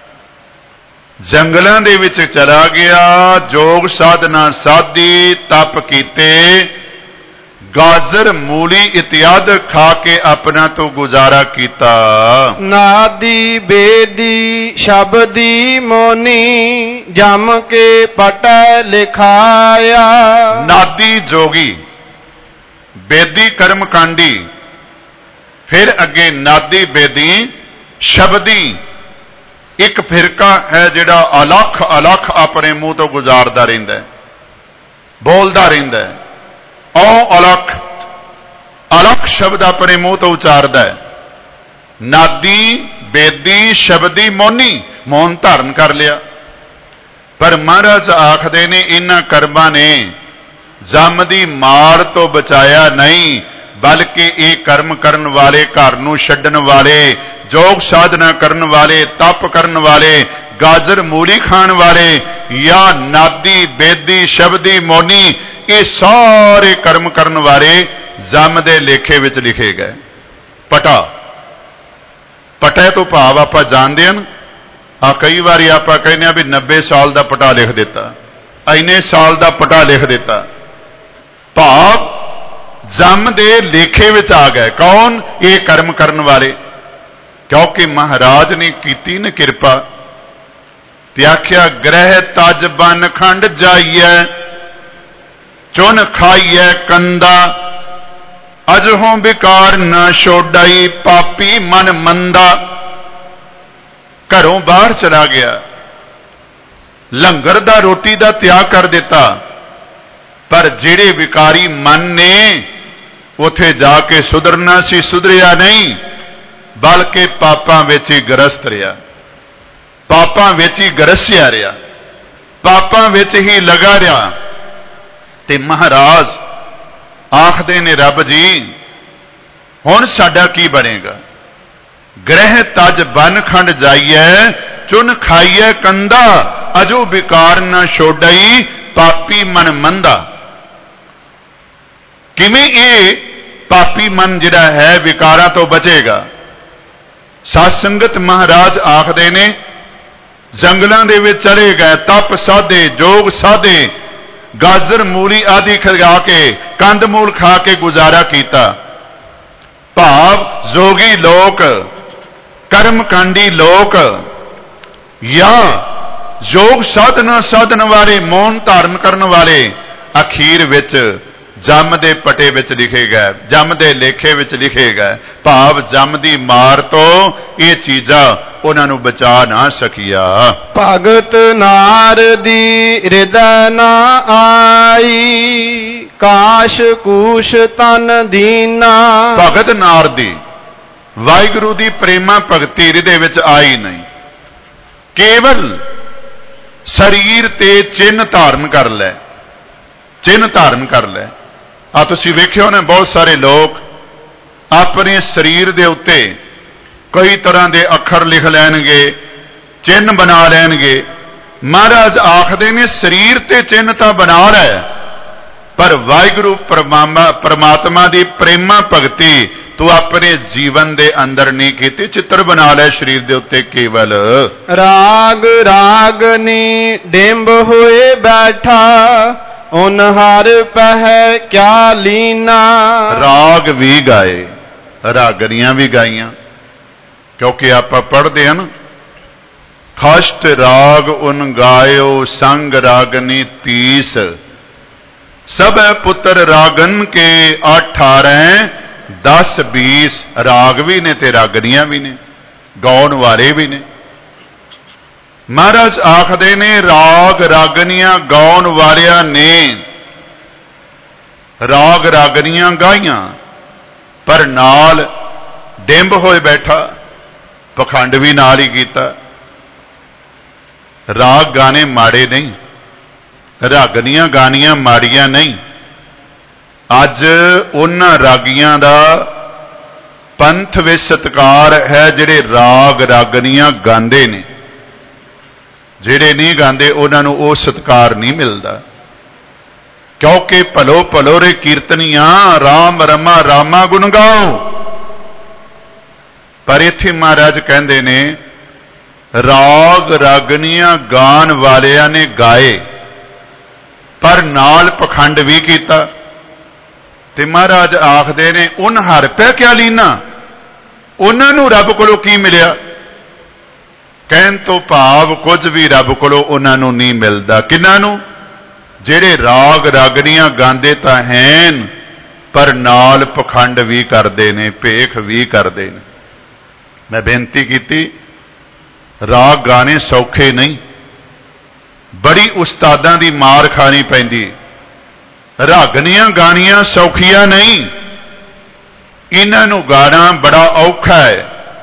जंगलों दे विच चला गया, जोग साधना साधी, तप कीते, गाजर मूली इत्यादि खा के अपना तो गुजारा किया। नादी बेदी शब्दी मोनी, जम के पट लिखाया। नादी जोगी, बेदी कर्मकांडी, फिर अगे नादी बेदी शब्दी, एक फिरका है जिहड़ा अलख अलख अपने मुंह तो गुजारदा रहिंदा है, बोलदा रहिंदा है। औ अलख अलख शब्द अपने मुंह तो उचारदा है। नादी बेदी शब्दी मौनी, मौन धारण कर लिया। पर महाराज आखदे ने इन्हां कर्मां ने जम दी मार तो बचाया नहीं, बल्कि ये कर्म करन वाले, घर नूं छड्डण वाले, जोग साधना करन वाले, तप करन वाले, गाजर मूली खाण वाले, या नादी बेदी शब्दी मौनी, ये सारे कर्म करन वाले जम दे लेखे विच लिखे गए। पटा, पटे तो भाव आपां जानदे हन। कई बार आपां कहने भी 90 साल का पटा लिख दिता, इन्ने साल का पटा लिख दिता, भाव जम दे लेखे विच आ गए। कौन? ये कर्म करन वाले। क्योंकि महाराज ने कीती न किरपा, ते आख्या ग्रह तज बन खंड जाइए, चुन खाइए कंदा, ਅਜਹੋਂ ਵਿਕਾਰ ਨਾ ਛੋਡਾਈ, ਪਾਪੀ ਮਨ ਮੰਦਾ। ਘਰੋਂ ਬਾਹਰ ਚਲਾ ਗਿਆ, ਲੰਗਰ ਦਾ ਰੋਟੀ ਦਾ ਤਿਆਗ ਕਰ ਦਿੱਤਾ, ਪਰ ਜਿਹੜੇ ਵਿਕਾਰੀ ਮਨ ਨੇ ਉਥੇ ਜਾ ਕੇ ਸੁਧਰਨਾ ਸੀ, ਸੁਧਰਿਆ ਨਹੀਂ, ਬਲਕਿ ਪਾਪਾਂ ਵਿੱਚ ਹੀ ਗ੍ਰਸਤ ਰਿਹਾ, ਪਾਪਾਂ ਵਿੱਚ ਹੀ ਗਰਸਿਆ ਰਿਹਾ, ਪਾਪਾਂ ਵਿੱਚ ਹੀ ਲਗਾ ਰਿਹਾ। ਤੇ ਮਹਾਰਾਜ ਆਖਦੇ ਨੇ, ਰੱਬ ਜੀ ਹੁਣ ਸਾਡਾ ਕੀ ਬਣੇਗਾ? ਗ੍ਰਹਿ ਤਜ ਬਨ ਖੰਡ ਜਾਈਐ, ਚੁਨ ਖਾਈਐ ਕੰਦਾ, ਅਜੋ ਵਿਕਾਰ ਨਾ ਛੋਡਈ, ਪਾਪੀ ਮਨ ਮੰਦਾ। ਕਿਵੇਂ ਇਹ ਪਾਪੀ ਮਨ ਜਿਹੜਾ ਹੈ ਵਿਕਾਰਾਂ ਤੋਂ ਬਚੇਗਾ? ਸਾਧ ਸੰਗਤ ਮਹਾਰਾਜ ਆਖਦੇ ਨੇ, ਜੰਗਲਾਂ ਦੇ ਵਿੱਚ ਚਲੇ ਗਏ, ਤਪ ਸਾਧੇ, ਜੋਗ ਸਾਧੇ, ਗਾਜਰ ਮੂਲੀ ਆਦਿ ਖਾ ਕੇ, ਕੰਦ ਮੂਲ ਖਾ ਕੇ ਗੁਜ਼ਾਰਾ ਕੀਤਾ। ਭਾਵ ਜੋਗੀ ਲੋਕ, ਕਰਮਕਾਂਡੀ ਲੋਕ, ਜਾਂ ਯੋਗ ਸਾਧਨ ਵਾਲੇ, ਮੌਨ ਧਾਰਨ ਕਰਨ ਵਾਲੇ, ਅਖੀਰ ਵਿੱਚ ਜਮ ਦੇ ਪਟੇ ਵਿੱਚ ਲਿਖੇ ਗਏ, ਜਮ ਦੇ ਲੇਖੇ ਵਿੱਚ ਲਿਖੇ ਗਏ। ਭਾਵ ਜਮ ਦੀ ਮਾਰ ਤੋਂ ਇਹ ਚੀਜ਼ਾਂ ਉਹਨਾਂ ਨੂੰ ਬਚਾ ਨਾ ਸਕੀਆ। ਭਗਤ ਨਾਰ ਦੀ ਹਿਰਦੈ ਨਾ ਆਈ, ਕਾਸ਼ ਕੂਸ਼ ਤਨ ਦੀਨਾ। ਭਗਤ ਨਾਰ ਦੀ ਵਾਹਿਗੁਰੂ ਦੀ ਪ੍ਰੇਮਾ ਭਗਤੀ ਹਿਰਦੇ ਵਿੱਚ ਆਈ ਨਹੀਂ, ਕੇਵਲ ਸਰੀਰ ਤੇ ਚਿੰਨ੍ਹ ਧਾਰਨ ਕਰ ਲੈ, ਚਿੰਨ੍ਹ ਧਾਰਨ ਕਰ ਲੈ। ਆ ਤੁਸੀਂ ਵੇਖਿਓ ਨੇ, ਬਹੁਤ ਸਾਰੇ ਲੋਕ ਆਪਣੇ ਸਰੀਰ ਦੇ ਉੱਤੇ ਕਈ ਤਰ੍ਹਾਂ ਦੇ ਅੱਖਰ ਲਿਖ ਲੈਣਗੇ, ਚਿੰਨ੍ਹ ਬਣਾ ਲੈਣਗੇ। ਮਹਾਰਾਜ ਆਖਦੇ ਨੇ, ਸਰੀਰ ਤੇ ਚਿੰਨ੍ਹ ਤਾਂ ਬਣਾ ਲੈ, ਪਰ ਵਾਹਿਗੁਰੂ ਪਰਮਾਤਮਾ ਦੀ ਪ੍ਰੇਮਾ ਭਗਤੀ ਤੂੰ ਆਪਣੇ ਜੀਵਨ ਦੇ ਅੰਦਰ ਨਹੀਂ ਕੀਤੀ। ਚਿੱਤਰ ਬਣਾ ਲੈ ਸਰੀਰ ਦੇ ਉੱਤੇ ਕੇਵਲ। ਰਾਗ ਰਾਗਨੀ ਡਿੰਬ ਹੋਏ ਬੈਠਾ, ਉਨ ਹਰ ਪਹਿ ਕਿਆ ਲੀਨਾ। ਰਾਗ ਵੀ ਗਾਏ, ਰਾਗਨੀਆਂ ਵੀ ਗਾਈਆਂ, ਕਿਉਂਕਿ ਆਪਾਂ ਪੜ੍ਹਦੇ ਹਾਂ ਨਾ, ਖਸ਼ਟ ਰਾਗ ਉਨ ਗਾਇਓ, ਸੰਗ ਰਾਗਨੀ 30, ਸਭੈ ਪੁੱਤਰ ਰਾਗਨ ਕੇ 18, 10 20 ਰਾਗ ਵੀ ਨੇ ਤੇ ਰਾਗਨੀਆਂ ਵੀ ਨੇ, ਗਾਉਣ ਵਾਲੇ ਵੀ ਨੇ। ਮਹਾਰਾਜ ਆਖਦੇ ਨੇ, ਰਾਗ ਰਾਗਨੀਆਂ ਗਾਉਣ ਵਾਲਿਆਂ ਨੇ ਰਾਗ ਰਾਗਨੀਆਂ ਗਾਈਆਂ, ਪਰ ਨਾਲ ਡਿੰਬ ਹੋਏ ਬੈਠਾ, ਪਖੰਡ ਵੀ ਨਾਲ ਹੀ ਕੀਤਾ। ਰਾਗ ਗਾਣੇ ਮਾੜੇ ਨਹੀਂ, ਰਾਗਨੀਆਂ ਗਾਣੀਆਂ ਮਾੜੀਆਂ ਨਹੀਂ। ਅੱਜ ਉਹਨਾਂ ਰਾਗੀਆਂ ਦਾ ਪੰਥ ਵਿੱਚ ਸਤਿਕਾਰ ਹੈ ਜਿਹੜੇ ਰਾਗ ਰਾਗਨੀਆਂ ਗਾਉਂਦੇ ਨੇ। ਜਿਹੜੇ ਨਹੀਂ ਗਾਉਂਦੇ ਉਹਨਾਂ ਨੂੰ ਉਹ ਸਤਿਕਾਰ ਨਹੀਂ ਮਿਲਦਾ, ਕਿਉਂਕਿ ਭਲੋ ਭਲੋ ਰੇ ਕੀਰਤਨੀਆਂ, ਰਾਮ ਰਮਾ ਰਾਮਾ ਗੁਣ ਗਾਓ। ਪਰ ਇੱਥੇ ਮਹਾਰਾਜ ਕਹਿੰਦੇ ਨੇ, ਰਾਗ ਰਾਗਨੀਆਂ ਗਾਣ ਵਾਲਿਆਂ ਨੇ ਗਾਏ, ਪਰ ਨਾਲ ਪਖੰਡ ਵੀ ਕੀਤਾ। ਤੇ ਮਹਾਰਾਜ ਆਖਦੇ ਨੇ, ਉਨ ਹਰ ਪੈ ਕਿਆ ਲੀਨਾ। ਉਹਨਾਂ ਨੂੰ ਰੱਬ ਕੋਲੋਂ ਕੀ ਮਿਲਿਆ? ਕਹਿਣ ਤੋਂ ਭਾਵ ਕੁਝ ਵੀ ਰੱਬ ਕੋਲੋਂ ਉਹਨਾਂ ਨੂੰ ਨਹੀਂ ਮਿਲਦਾ। ਕਿਹਨਾਂ ਨੂੰ? ਜਿਹੜੇ ਰਾਗ ਰਾਗਨੀਆਂ ਗਾਉਂਦੇ ਤਾਂ ਹੈਨ, ਪਰ ਨਾਲ ਪਖੰਡ ਵੀ ਕਰਦੇ ਨੇ, ਭੇਖ ਵੀ ਕਰਦੇ ਨੇ। ਮੈਂ ਬੇਨਤੀ ਕੀਤੀ, ਰਾਗ ਗਾਣੇ ਸੌਖੇ ਨਹੀਂ, ਬੜੀ ਉਸਤਾਦਾਂ ਦੀ ਮਾਰ ਖਾਣੀ ਪੈਂਦੀ। ਰਾਗਨੀਆਂ ਗਾਣੀਆਂ ਸੌਖੀਆਂ ਨਹੀਂ, ਇਹਨਾਂ ਨੂੰ ਗਾਣਾ ਬੜਾ ਔਖਾ ਹੈ।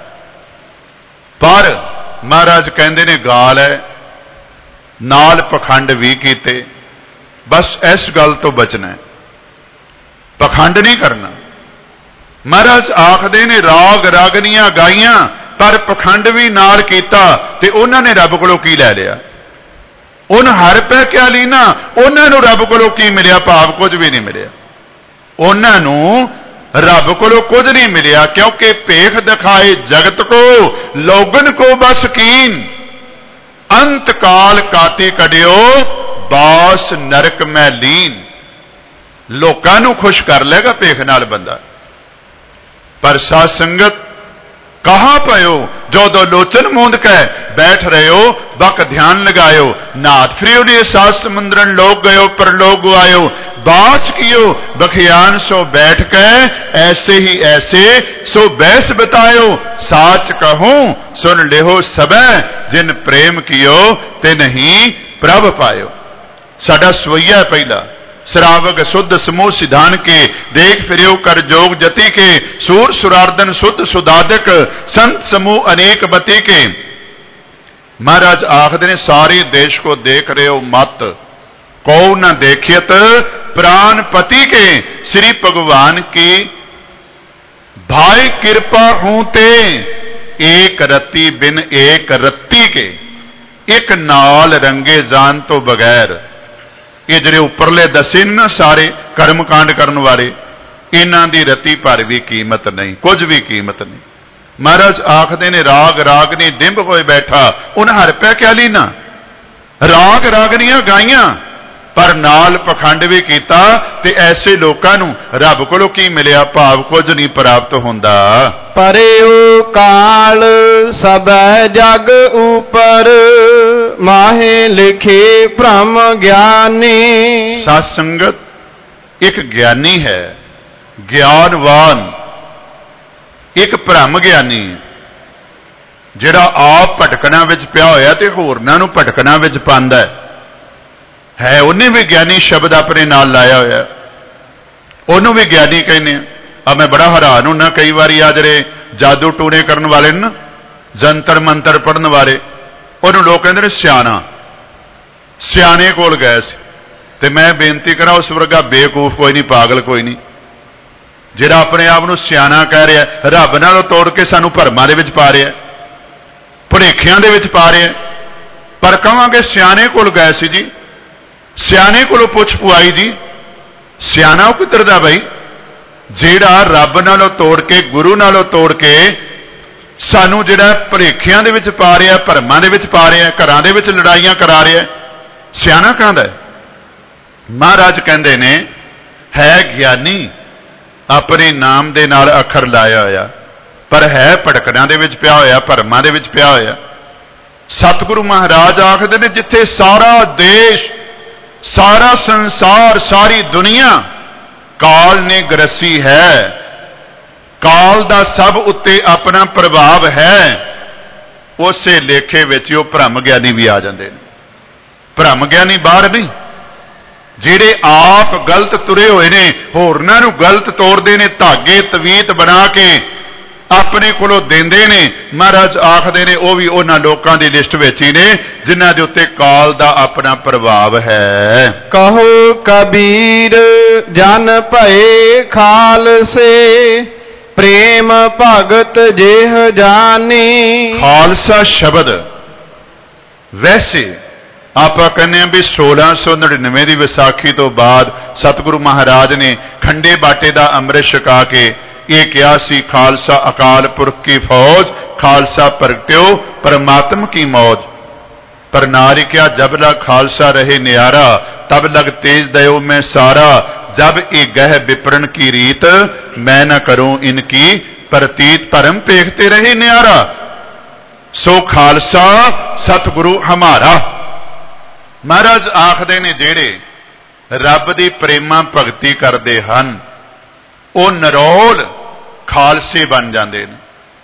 ਪਰ ਮਹਾਰਾਜ ਕਹਿੰਦੇ ਨੇ, ਗਾ ਲੈ, ਨਾਲ ਪਖੰਡ ਵੀ ਕੀਤੇ। ਬਸ ਇਸ ਗੱਲ ਤੋਂ ਬਚਣਾ ਹੈ, ਪਖੰਡ ਨਹੀਂ ਕਰਨਾ। ਮਹਾਰਾਜ ਆਖਦੇ ਨੇ, ਰਾਗ ਰਾਗਨੀਆਂ ਗਾਈਆਂ, ਪਰ ਪਖੰਡ ਵੀ ਨਾਲ ਕੀਤਾ, ਤੇ ਉਹਨਾਂ ਨੇ ਰੱਬ ਕੋਲੋਂ ਕੀ ਲੈ ਲਿਆ? ਉਨ ਹਰ ਪੈ ਕਿਆ ਲੀਨਾ। ਉਹਨਾਂ ਨੂੰ ਰੱਬ ਕੋਲੋਂ ਕੀ ਮਿਲਿਆ? ਭਾਵ ਕੁਝ ਵੀ ਨਹੀਂ ਮਿਲਿਆ। ਉਹਨਾਂ ਨੂੰ ਰੱਬ ਕੋਲੋਂ ਕੁਝ ਨਹੀਂ ਮਿਲਿਆ, ਕਿਉਂਕਿ ਭੇਖ ਦਿਖਾਏ ਜਗਤ ਕੋ, ਲੋਗਨ ਕੋ ਬਸ ਕੀਨ। ਅੰਤ ਕਾਲ ਕਾਤੀ ਕਢਿਓ, ਬਾਸ ਨਰਕ ਮੈਂ ਲੀਨ। ਲੋਕਾਂ ਨੂੰ ਖੁਸ਼ ਕਰ ਲੇਗਾ ਭੇਖ ਨਾਲ ਬੰਦਾ, ਪਰ ਸਾਧ ਸੰਗਤ ਕਹਾਂ ਪਇਓ, ਜੋ ਲੋਚਨ ਮੂੰਦ ਕੈ ਬੈਠ ਰਹਿਓ, ਬਕ ਧਿਆਨ ਲਗਾਇਓ। ਨਾਥ ਫਰਿਓ ਨੇ ਸਾਧ ਸਮੁੰਦਰਨ ਲੋਕ ਗਇਓ, ਪਰ ਲੋਕ ਗੁਆਇਓ। बाच कियो बखियान सो बैठ के ऐसे ही ऐसे सो बैस बतायो साच कहूं सुन लेहो सबै जिन प्रेम कियो ते नहीं प्रभ पायो। साडा सवैया पहला श्रावक शुद्ध समूह सिधान के देख फिरियो कर जोग जति के सूर सुरार्दन शुद्ध सुदादक संत समूह अनेक बती के। महाराज आखदे ने सारे देश को देख रहे हो मत को न देखियत प्राणपति के श्री भगवान की भाई कृपा हूं ते एक रत्ती बिन एक रत्ती के एक नाल रंगे जान तो बगैर। ये ਜਿਹੜੇ ਉੱਪਰਲੇ ਦੱਸੇ ਨਾ ਸਾਰੇ ਕਰਮ ਕਾਂਡ ਕਰਨ ਵਾਲੇ ਇਹਨਾਂ ਦੀ ਰਤੀ ਭਰ ਵੀ ਕੀਮਤ ਨਹੀਂ, ਕੁਝ ਵੀ ਕੀਮਤ ਨਹੀਂ। ਮਹਾਰਾਜ ਆਖਦੇ ਨੇ ਰਾਗ ਰਾਗਨੀ ਡਿੰਬ ਹੋਏ ਬੈਠਾ ਉਹਨ ਹਰ ਪੈ ਕਿਆ ਲੀਨਾ। ਰਾਗ ਰਾਗਨੀਆਂ ਗਾਈਆਂ ਪਰ ਨਾਲ ਪਖੰਡ ਵੀ ਕੀਤਾ ਤੇ ਐਸੇ ਲੋਕਾਂ ਨੂੰ ਰੱਬ ਕੋਲੋਂ ਕੀ ਮਿਲਿਆ? ਭਾਵ ਕੁਝ ਨਹੀਂ ਪ੍ਰਾਪਤ ਹੁੰਦਾ। ਪਰਿਉ ਕਾਲ ਸਭੈ ਜਗ ਉਪਰ ਮਾਹੇ ਲਿਖੇ ਭ੍ਰਮ ਗਿਆਨੀ। ਸਾਧ ਸੰਗਤ ਇੱਕ ਗਿਆਨੀ ਹੈ, ਗਿਆਨਵਾਨ, ਇੱਕ ਭ੍ਰਮ ਗਿਆਨੀ ਜਿਹੜਾ ਆਪ ਭਟਕਣਾ ਵਿੱਚ ਪਿਆ ਹੋਇਆ ਤੇ ਹੋਰਨਾਂ ਨੂੰ ਭਟਕਣਾ ਵਿੱਚ ਪਾਉਂਦਾ ਹੈ। ਉਹਨੇ ਵੀ ਗਿਆਨੀ ਸ਼ਬਦ ਆਪਣੇ ਨਾਲ ਲਾਇਆ ਹੋਇਆ, ਉਹਨੂੰ ਵੀ ਗਿਆਨੀ ਕਹਿੰਦੇ ਆ। ਮੈਂ ਬੜਾ ਹੈਰਾਨ ਹੁੰਦਾ ਕਈ ਵਾਰੀ ਆ ਜਿਹੜੇ ਜਾਦੂ ਟੂਣੇ ਕਰਨ ਵਾਲੇ ਨੇ ਨਾ, ਜੰਤਰ ਮੰਤਰ ਪੜ੍ਹਨ ਵਾਲੇ, ਉਹਨੂੰ ਲੋਕ ਕਹਿੰਦੇ ਨੇ ਸਿਆਣਾ। ਸਿਆਣੇ ਕੋਲ ਗਏ ਸੀ ਤੇ ਮੈਂ ਬੇਨਤੀ ਕਰਾਂ ਉਸ ਵਰਗਾ ਬੇਵਕੂਫ ਕੋਈ ਨਹੀਂ, ਪਾਗਲ ਕੋਈ ਨਹੀਂ ਜਿਹੜਾ ਆਪਣੇ ਆਪ ਨੂੰ ਸਿਆਣਾ ਕਹਿ ਰਿਹਾ, ਰੱਬ ਨਾਲੋਂ ਤੋੜ ਕੇ ਸਾਨੂੰ ਭਰਮਾਂ ਦੇ ਵਿੱਚ ਪਾ ਰਿਹਾ, ਭੁਲੇਖਿਆਂ ਦੇ ਵਿੱਚ ਪਾ ਰਿਹਾ। ਪਰ ਕਹਾਂਗੇ ਸਿਆਣੇ ਕੋਲ ਗਏ ਸੀ ਜੀ, ਸਿਆਣੇ ਕੋਲੋਂ ਪੁੱਛ ਪੁਆਈ ਜੀ। ਸਿਆਣਾ ਉਹ ਕਿੱਧਰ ਦਾ ਬਈ? ਜਿਹੜਾ ਰੱਬ ਨਾਲੋਂ ਤੋੜ ਕੇ, ਗੁਰੂ ਨਾਲੋਂ ਤੋੜ ਕੇ ਸਾਨੂੰ ਜਿਹੜਾ ਭੁਲੇਖਿਆਂ ਦੇ ਵਿੱਚ ਪਾ ਰਿਹਾ, ਭਰਮਾਂ ਦੇ ਵਿੱਚ ਪਾ ਰਿਹਾ, ਘਰਾਂ ਦੇ ਵਿੱਚ ਲੜਾਈਆਂ ਕਰਾ ਰਿਹਾ, ਸਿਆਣਾ ਕਹਿੰਦਾ। ਮਹਾਰਾਜ ਕਹਿੰਦੇ ਨੇ ਹੈ ਗਿਆਨੀ, ਆਪਣੇ ਨਾਮ ਦੇ ਨਾਲ ਅੱਖਰ ਲਾਇਆ ਹੋਇਆ, ਪਰ ਹੈ ਭਟਕਣਾ ਦੇ ਵਿੱਚ ਪਿਆ ਹੋਇਆ, ਭਰਮਾਂ ਦੇ ਵਿੱਚ ਪਿਆ ਹੋਇਆ। ਸਤਿਗੁਰੂ ਮਹਾਰਾਜ ਆਖਦੇ ਨੇ ਜਿੱਥੇ ਸਾਰਾ ਦੇਸ਼, ਸਾਰਾ ਸੰਸਾਰ, ਸਾਰੀ ਦੁਨੀਆ ਕਾਲ ਨੇ ਗਰਸੀ ਹੈ, ਕਾਲ ਦਾ ਸਭ ਉੱਤੇ ਆਪਣਾ ਪ੍ਰਭਾਵ ਹੈ, ਉਸੇ ਲੇਖੇ ਵਿੱਚ ਉਹ ਭ੍ਰਮ ਗਿਆਨੀ ਵੀ ਆ ਜਾਂਦੇ ਨੇ। ਭ੍ਰਮ ਗਿਆਨੀ ਬਾਹਰ ਨਹੀਂ, ਜਿਹੜੇ ਆਪ ਗਲਤ ਤੁਰੇ ਹੋਏ ਨੇ, ਹੋਰਨਾਂ ਨੂੰ ਗਲਤ ਤੋੜਦੇ ਨੇ, ਧਾਗੇ ਤਵੀਤ ਬਣਾ ਕੇ ਆਪਣੇ ਕੋਲੋਂ ਦਿੰਦੇ ਨੇ। ਮਹਾਰਾਜ ਆਖਦੇ ਨੇ ਉਹ ਵੀ ਉਹਨਾਂ ਲੋਕਾਂ ਦੀ ਲਿਸਟ ਵਿੱਚ ਹੀ ਨੇ ਜਿਨ੍ਹਾਂ ਦੇ ਉੱਤੇ ਕਾਲ ਦਾ ਆਪਣਾ ਪ੍ਰਭਾਵ ਹੈ। ਕਹੋ ਕਬੀਰ ਜਨ ਭਏ ਖਾਲਸੇ ਪ੍ਰੇਮ ਭਗਤ ਜਿਹ ਜਾਨੀ। ਖਾਲਸਾ ਸ਼ਬਦ ਵੈਸੇ ਆਪਾਂ ਕਹਿੰਦੇ ਹਾਂ ਵੀ 1699 ਦੀ ਵਿਸਾਖੀ ਤੋਂ ਬਾਅਦ ਸਤਿਗੁਰੂ ਮਹਾਰਾਜ ਨੇ ਖੰਡੇ ਬਾਟੇ ਦਾ ਅੰਮ੍ਰਿਤ ਛਕਾ ਕੇ ਇਹ ਕਿਹਾ ਸੀ, ਖਾਲਸਾ ਅਕਾਲ ਪੁਰਖ ਕੀ ਫੌਜ, ਖਾਲਸਾ ਪ੍ਰਗਟਿਓ परमात्म की मौज। पर नारी क्या जब लग खालसा रहे न्यारा, तब लग तेज दयो में सारा। जब ए गह विपरण की रीत, मैं न करूं इनकी प्रतीत। परम पेखते रहे न्यारा, सो खालसा सतगुरु हमारा। महाराज आखदे ने जेड़े रब दी प्रेमा भगती करते हैं वो नरौल खालसे बन जाते हैं,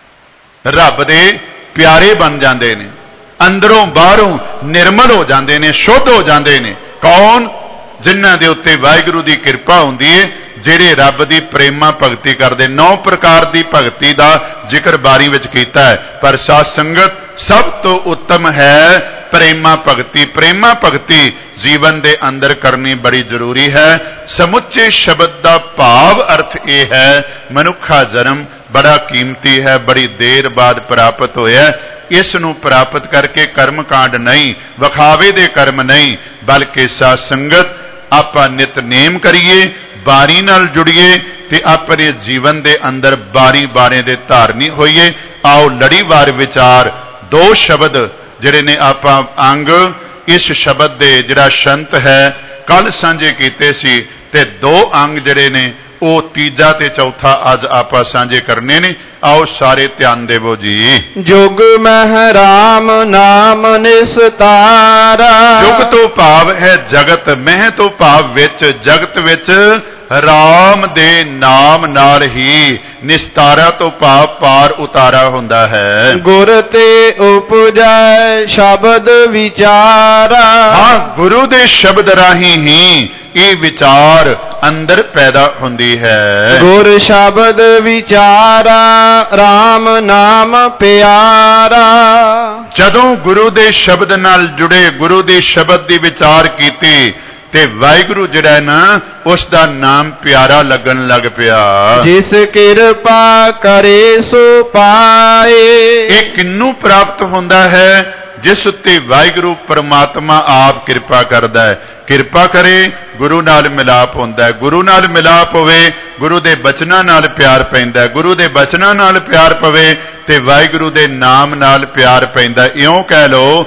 रब दे प्यारे बन जाते हैं, अंदरों बाहरों निर्मल हो जाते हैं, शुद्ध हो जाते हैं। कौन? जिन्हां दे उत्ते वाहिगुरू दी कृपा हुंदी है, जिहड़े रब दी प्रेमा भगती करते। 9 प्रकार की भगती का जिक्र बारी विच कीता है, पर साध संगत सब तो उत्तम है प्रेमा भगती। प्रेमा भगती जीवन दे अंदर करनी बड़ी जरूरी है। समुचे शब्द का भाव अर्थ यह है, मनुखा जन्म बड़ा कीमती है, बड़ी देर बाद प्राप्त होया। इस नूं प्राप्त करके कर्म कांड नहीं, विखावे दे कर्म नहीं, बल्कि साध संगत आपां नितनेम करिए, बारी नाल जुड़िए ते अपने जीवन दे अंदर बारी बारे दे धारनी होइए। आओ लड़ीवार विचार 2 शब्द जिहड़े ने आपां अंग इस शब्द दे जिहड़ा शंत है कल सांझे कीते सी, ते 2 अंग जिहड़े ने ਉਹ ਤੀਜਾ ਤੇ ਚੌਥਾ ਅੱਜ ਆਪਾਂ ਸਾਂਝੇ ਕਰਨੇ ਨੇ। ਆਓ ਸਾਰੇ ਧਿਆਨ ਦੇਵੋ ਜੀ। ਜੁਗ ਮਹਿ ਰਾਮ ਨਾਮ ਨਿਸਤਾਰਾ। ਜੁਗ ਤੋਂ ਭਾਵ ਹੈ ਜਗਤ, ਮਹਿ ਤੋਂ ਭਾਵ ਵਿੱਚ, ਜਗਤ ਵਿੱਚ ਰਾਮ ਦੇ ਨਾਮ ਨਾਲ ਹੀ, ਨਿਸਤਾਰਾ ਤੋਂ ਭਾਵ ਪਾਰ ਉਤਾਰਾ ਹੁੰਦਾ ਹੈ। ਗੁਰ ਤੇ ਉਪਜੈ ਸ਼ਬਦ ਵਿਚਾਰਾ। ਹਾਂ, ਗੁਰੂ ਦੇ ਸ਼ਬਦ ਰਾਹੀਂ ਹੀ ਇਹ ਵਿਚਾਰ ਅੰਦਰ ਪੈਦਾ ਹੁੰਦੀ ਹੈ। ਗੁਰ ਸ਼ਬਦ ਵਿਚਾਰਾ RAM ਨਾਮ ਪਿਆਰਾ। ਜਦੋਂ ਗੁਰੂ ਦੇ ਸ਼ਬਦ ਨਾਲ ਜੁੜੇ, ਗੁਰੂ ਦੇ ਸ਼ਬਦ ਦੀ ਵਿਚਾਰ ਕੀਤੀ ਤੇ ਵਾਹਿਗੁਰੂ ਜਿਹੜਾ ਨਾ ਉਸ ਦਾ ਨਾਮ ਪਿਆਰਾ ਲੱਗਣ ਲੱਗ ਪਿਆ। ਜਿਸ ਕਿਰਪਾ ਕਰੇ ਸੋ ਪਾਏ। ਇਹ ਕਿੰਨੂੰ ਪ੍ਰਾਪਤ ਹੁੰਦਾ ਹੈ? ਜਿਸ ਉੱਤੇ ਵਾਹਿਗੁਰੂ ਪਰਮਾਤਮਾ ਆਪ ਕਿਰਪਾ ਕਰਦਾ ਹੈ। ਕਿਰਪਾ ਕਰੇ, ਗੁਰੂ ਨਾਲ ਮਿਲਾਪ ਹੁੰਦਾ ਹੈ। ਗੁਰੂ ਨਾਲ ਮਿਲਾਪ ਹੋਵੇ, ਗੁਰੂ ਦੇ ਬਚਨਾਂ ਨਾਲ ਪਿਆਰ ਪੈਂਦਾ। ਗੁਰੂ ਦੇ ਬਚਨਾਂ ਨਾਲ ਪਿਆਰ ਪਵੇ ਤੇ ਵਾਹਿਗੁਰੂ ਦੇ ਨਾਮ ਨਾਲ ਪਿਆਰ ਪੈਂਦਾ। ਇਉਂ ਕਹਿ ਲਓ,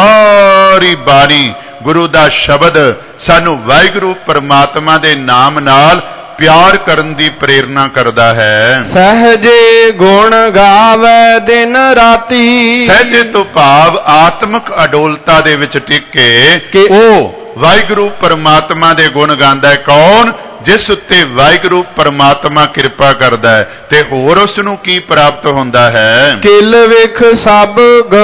ਸਾਰੀ ਬਾਣੀ, ਗੁਰੂ ਦਾ ਸ਼ਬਦ ਸਾਨੂੰ ਵਾਹਿਗੁਰੂ ਪਰਮਾਤਮਾ ਦੇ ਨਾਮ ਨਾਲ ਪਿਆਰ ਕਰਨ ਦੀ ਪ੍ਰੇਰਨਾ ਕਰਦਾ ਹੈ। ਸਹਜੇ ਗੁਣ ਗਾਵੇ ਦਿਨ ਰਾਤੀ। ਸਹਜੇ ਤੋਂ ਭਾਵ ਆਤਮਿਕ ਅਡੋਲਤਾ ਦੇ ਵਿੱਚ ਟਿਕ ਕੇ ਉਹ ਵਾਹਿਗੁਰੂ ਪਰਮਾਤਮਾ ਦੇ ਗੁਣ ਗਾਉਂਦਾ ਹੈ। ਕੌਣ? ਜਿਸ ਉੱਤੇ ਵਾਹਿਗੁਰੂ ਪਰਮਾਤਮਾ ਕਿਰਪਾ ਕਰਦਾ ਹੈ। ਤੇ ਹੋਰ ਉਸ ਨੂੰ ਕੀ ਪ੍ਰਾਪਤ ਹੁੰਦਾ ਹੈ? ਕਿਲ ਵਿਖ ਸਭ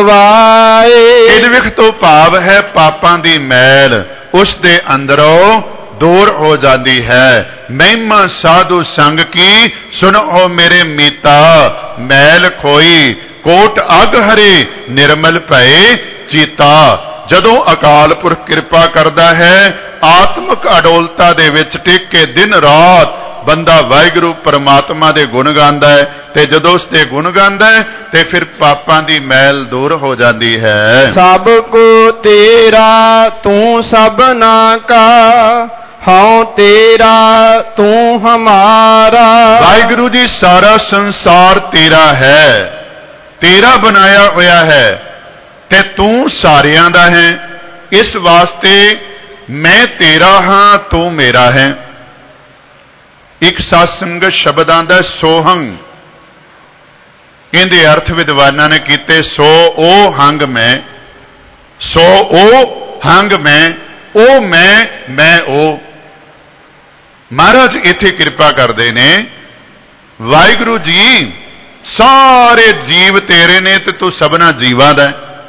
ਗਵਾਏ। ਕਿਲ ਵਿਖ ਤੋਂ ਭਾਵ ਹੈ ਪਾਪਾਂ ਦੀ ਮੈਲ ਉਸ ਦੇ ਅੰਦਰੋਂ ਦੂਰ ਹੋ ਜਾਂਦੀ ਹੈ। ਮਹਿਮਾ ਸਾਧੂ ਸੰਗ ਕੀ ਸੁਣੋ ਮੇਰੇ ਮੀਤਾ। ਮੈਲ ਖੋਈ ਕੋਟ ਅਗ ਹਰੇ ਨਿਰਮਲ ਭਏ ਚੀਤਾ। ਜਦੋਂ ਅਕਾਲ ਪੁਰਖ ਕਿਰਪਾ ਕਰਦਾ ਹੈ, ਆਤਮਿਕ ਅਡੋਲਤਾ ਦੇ ਵਿੱਚ ਟਿਕ ਕੇ ਦਿਨ ਰਾਤ ਬੰਦਾ ਵਾਹਿਗੁਰੂ ਪਰਮਾਤਮਾ ਦੇ ਗੁਣ ਗਾਉਂਦਾ ਹੈ ਤੇ ਜਦੋਂ ਉਸ ਦੇ ਗੁਣ ਗਾਉਂਦਾ ਹੈ ਤੇ ਫਿਰ ਪਾਪਾਂ ਦੀ ਮੈਲ ਦੂਰ ਹੋ ਜਾਂਦੀ ਹੈ। ਸਭ ਕੋ ਤੇਰਾ ਤੂੰ ਸਭਨਾ ਕਾ, ਹਉ ਤੇਰਾ ਤੂੰ ਹਮਾਰਾ। ਵਾਹਿਗੁਰੂ ਜੀ, ਸਾਰਾ ਸੰਸਾਰ ਤੇਰਾ ਹੈ, ਤੇਰਾ ਬਣਾਇਆ ਹੋਇਆ ਹੈ ਤੇ ਤੂੰ ਸਾਰਿਆਂ ਦਾ ਹੈ। ਇਸ ਵਾਸਤੇ ਮੈਂ ਤੇਰਾ ਹਾਂ, ਤੂੰ ਮੇਰਾ ਹੈ। ਇੱਕ ਸਾਧ ਸੰਗਤ ਸ਼ਬਦਾਂ ਦਾ ਸੋਹੰ, ਇਹਦੇ ਅਰਥ ਵਿਦਵਾਨਾਂ ਨੇ ਕੀਤੇ। ਸੋ ਉਹ ਹੰਗ ਮੈਂ, ਸੋ ਉਹ ਹੰਗ ਮੈਂ, ਉਹ ਮੈਂ ਉਹ। ਮਹਾਰਾਜ ਇੱਥੇ ਕਿਰਪਾ ਕਰਦੇ ਨੇ, ਵਾਹਿਗੁਰੂ ਜੀ ਸਾਰੇ ਜੀਵ ਤੇਰੇ ਨੇ ਤੇ ਤੂੰ ਸਭਨਾ ਜੀਵਾਂ ਦਾ।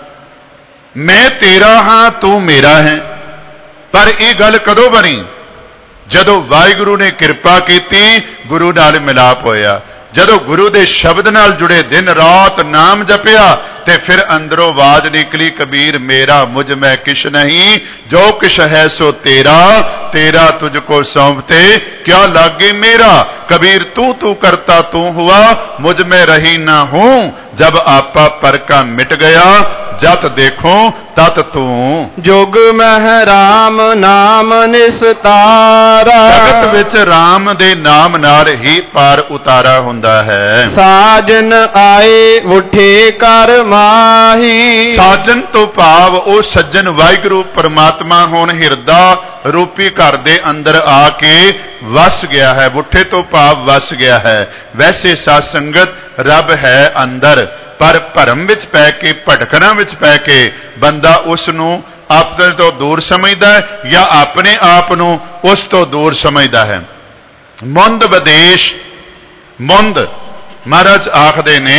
ਮੈਂ ਤੇਰਾ ਹਾਂ, ਤੂੰ ਮੇਰਾ ਹੈ। ਪਰ ਇਹ ਗੱਲ ਕਦੋਂ ਬਣੀ? ਜਦੋਂ ਵਾਹਿਗੁਰੂ ਨੇ ਕਿਰਪਾ ਕੀਤੀ, ਗੁਰੂ ਨਾਲ ਮਿਲਾਪ ਹੋਇਆ। ਜਦੋਂ ਗੁਰੂ ਦੇ ਸ਼ਬਦ ਨਾਲ ਜੁੜੇ, ਦਿਨ ਰਾਤ ਨਾਮ ਜਪਿਆ ਤੇ ਫਿਰ ਅੰਦਰੋਂ ਆਵਾਜ਼ ਨਿਕਲੀ, ਕਬੀਰ ਮੇਰਾ ਮੁਝ ਮੈਂ ਕਿਛ ਨਹੀਂ, ਜੋ ਕਿਛ ਹੈ ਸੋ ਤੇਰਾ, तेरा तुझको सौंपते क्या लागे मेरा। कबीर तू तू करता तू हुआ, मुझ में रही ना हूं, जब आपा पर का मिट गया, जत देखो तत तू। जुग मह राम नाम निस्तारा, जगत विच राम दे नाम नाल ही पार उतारा हुंदा है। साजन आए उठे कर माही, साजन तो भाव ओ सज्जन वाहिगुरु परमात्मा होण हिरदा रूपी घर दे अंदर आके वस गया है। बुठे तो भाव वस गया है। वैसे साध संगत रब है अंदर, पर भरम विच पै के भटकना विच पै के बंदा उसनूं अपने तो दूर समझदा है या अपने आप नूं उस तो दूर समझदा है। मुंद विदेश, मुंद महाराज आखदे ने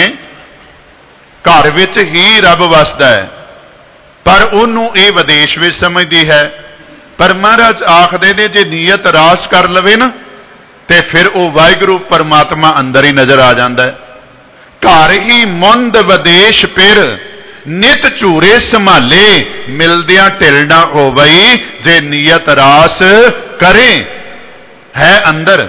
घर विच ही रब वसदा है, पर उन्होंने ये विदेश विच समझदी है। पर महाराज आखदे ने जे नीयत रास कर लवे ना ते फिर वो वाहिगुरू परमात्मा अंदर ही नजर आ जाता है। घर ही मुंद विदेश फिर नित झूरे संभाले, मिलदियां ढिल ना होवई, जे नीयत रास करे है अंदर।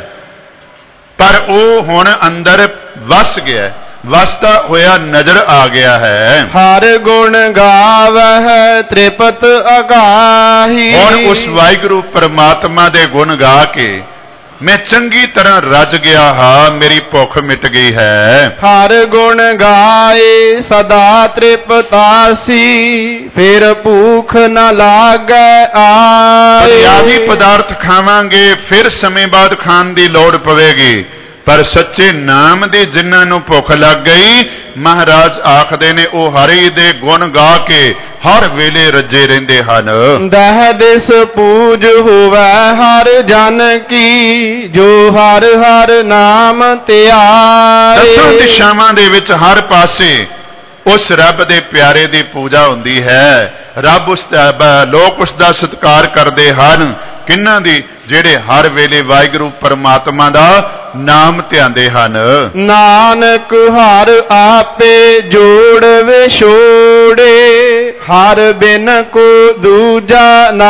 पर वो हुण अंदर वस गया, वसता होया नजर आ गया है। हर गुण गावह त्रिपत अगाही, और उस वाहिगुरू परमात्मा दे गुण गा के मैं चंगी तरह रज गया हाँ, मेरी भुख मिट गई है। हर गुण गाए सदा तृप्तासी, फिर भूख न लागे आए। दुनियावी पदार्थ खावांगे फिर समय बाद खान की लोड़ पवेगी, पर सच्चे नाम दे जिन्हां नूं भुख लग गई, महाराज आखदे ने वो हरि दे गुण गा के हर वेले रजे रहिंदे हन। दह दिस पूज होवै हर जन की, जो हर हर नाम त्यारे। दसां दिशावां दे विच हर पासे उस रब दे प्यारे दी पूजा हुंदी है। रब लोक उसका सत्कार करते हैं किन्हां दी, ਜਿਹੜੇ हर वेले वाहिगुरू परमात्मा दा नाम ध्यानदे हन। नानक हर आपे जोड़ विछोड़े, हर बिन को दूजा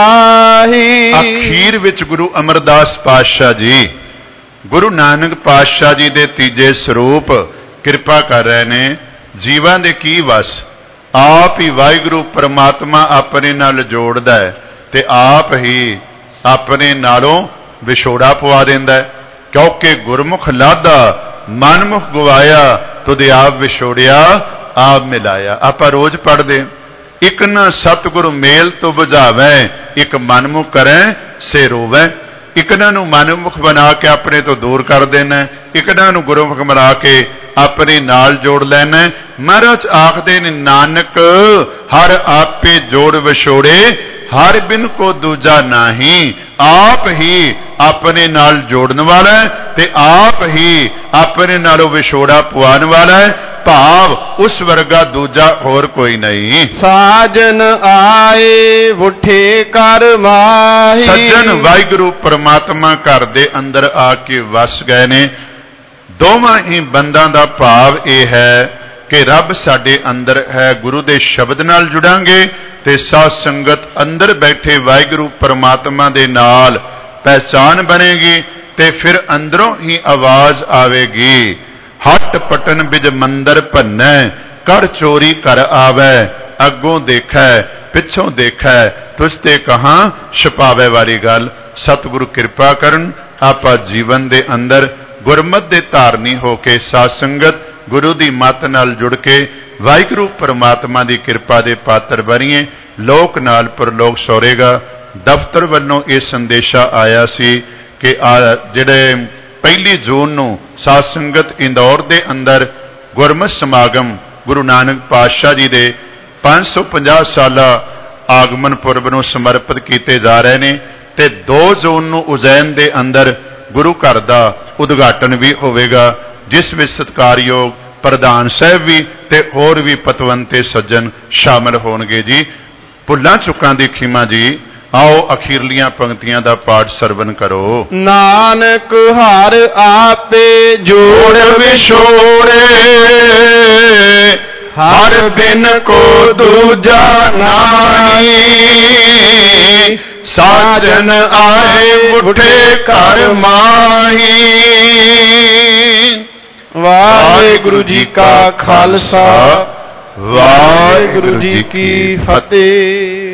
नाही। अखीर विच गुरु अमरदास पातशाह जी, गुरु नानक पातशाह जी दे तीजे स्वरूप किरपा कर रहे ने। जीवां दे की वस, आप ही वाहिगुरू परमात्मा अपने नाल जोड़दा है ते आप ही अपने नालों विछोड़ा पवा देंदा है। क्योंकि गुरमुख लादा मनमुख गवाया, तुदे आप विछोड़िया आप मिलाया। आप रोज पढ़ते, एक न सतगुरु मेल तो बुझावै, एक मनमुख करें से रोवै। इकना नूं मनमुख बना के अपने तो दूर कर देना, इकना नूं गुरमुख बना के अपने नाल जोड़ लेना। महाराज आखदे ने नानक हर आपे जोड़ विछोड़े, हर बिन को दूजा नहीं। आप ही अपने नाल जोड़न वाला है ते आप ही अपने नालों विछोड़ा पवान वाला है। भाव उस वर्गा दूजा होर कोई नहीं। साजन आए उठे कर माही, सज्जन वाहिगुरू परमात्मा घर दे अंदर आके वस गए ने। दोवां ही बंदां दा भाव यह है कि रब साडे अंदर है, गुरु दे शब्द नाल जुड़ांगे ते साध संगत अंदर बैठे वाहिगुरू परमात्मा दे नाल पहचान बनेगी ते फिर अंदरों ही आवाज आवेगी। हट पटन बिज मंदर भन्नै, कर चोरी कर आवे। अगों देखै पिछों देखै, तुझते कहां छुपावे वाली गल। सतगुरु कृपा करन आपां जीवन दे अंदर गुरमत दे धारनी होके साध संगत गुरु दी मत नाल जुड़ के वाहिगुरू परमात्मा दी कृपा दे पात्र बनीए। लोक नाल परलोक सौरेगा। दफ्तर वल्लों यह संदेशा आया सी कि जिहड़े 1 जून नूं साध संगत इंदौर दे अंदर गुरमत समागम गुरु नानक पातशाह जी दे 550 साला आगमन पुरब नूं समर्पित किए जा रहे हैं ते 2 जून नूं उज्जैन दे अंदर गुरु घर दा उद्घाटन भी होवेगा, जिस विच सत्कारयोग प्रधान साहब भी ते होर भी पतवंते सज्जन शामिल होणगे जी। भुल्लां चुकां दी खिमा जी, आओ अखीरलियां पंक्तियां दा पाठ सरवण करो। नानक हर आपे जोड़ विछोड़े, हर बिन को दूजा नाही। साजन आए उठे कर माही। वाहिगुरु जी का खालसा, वाहिगुरु जी की फतेह।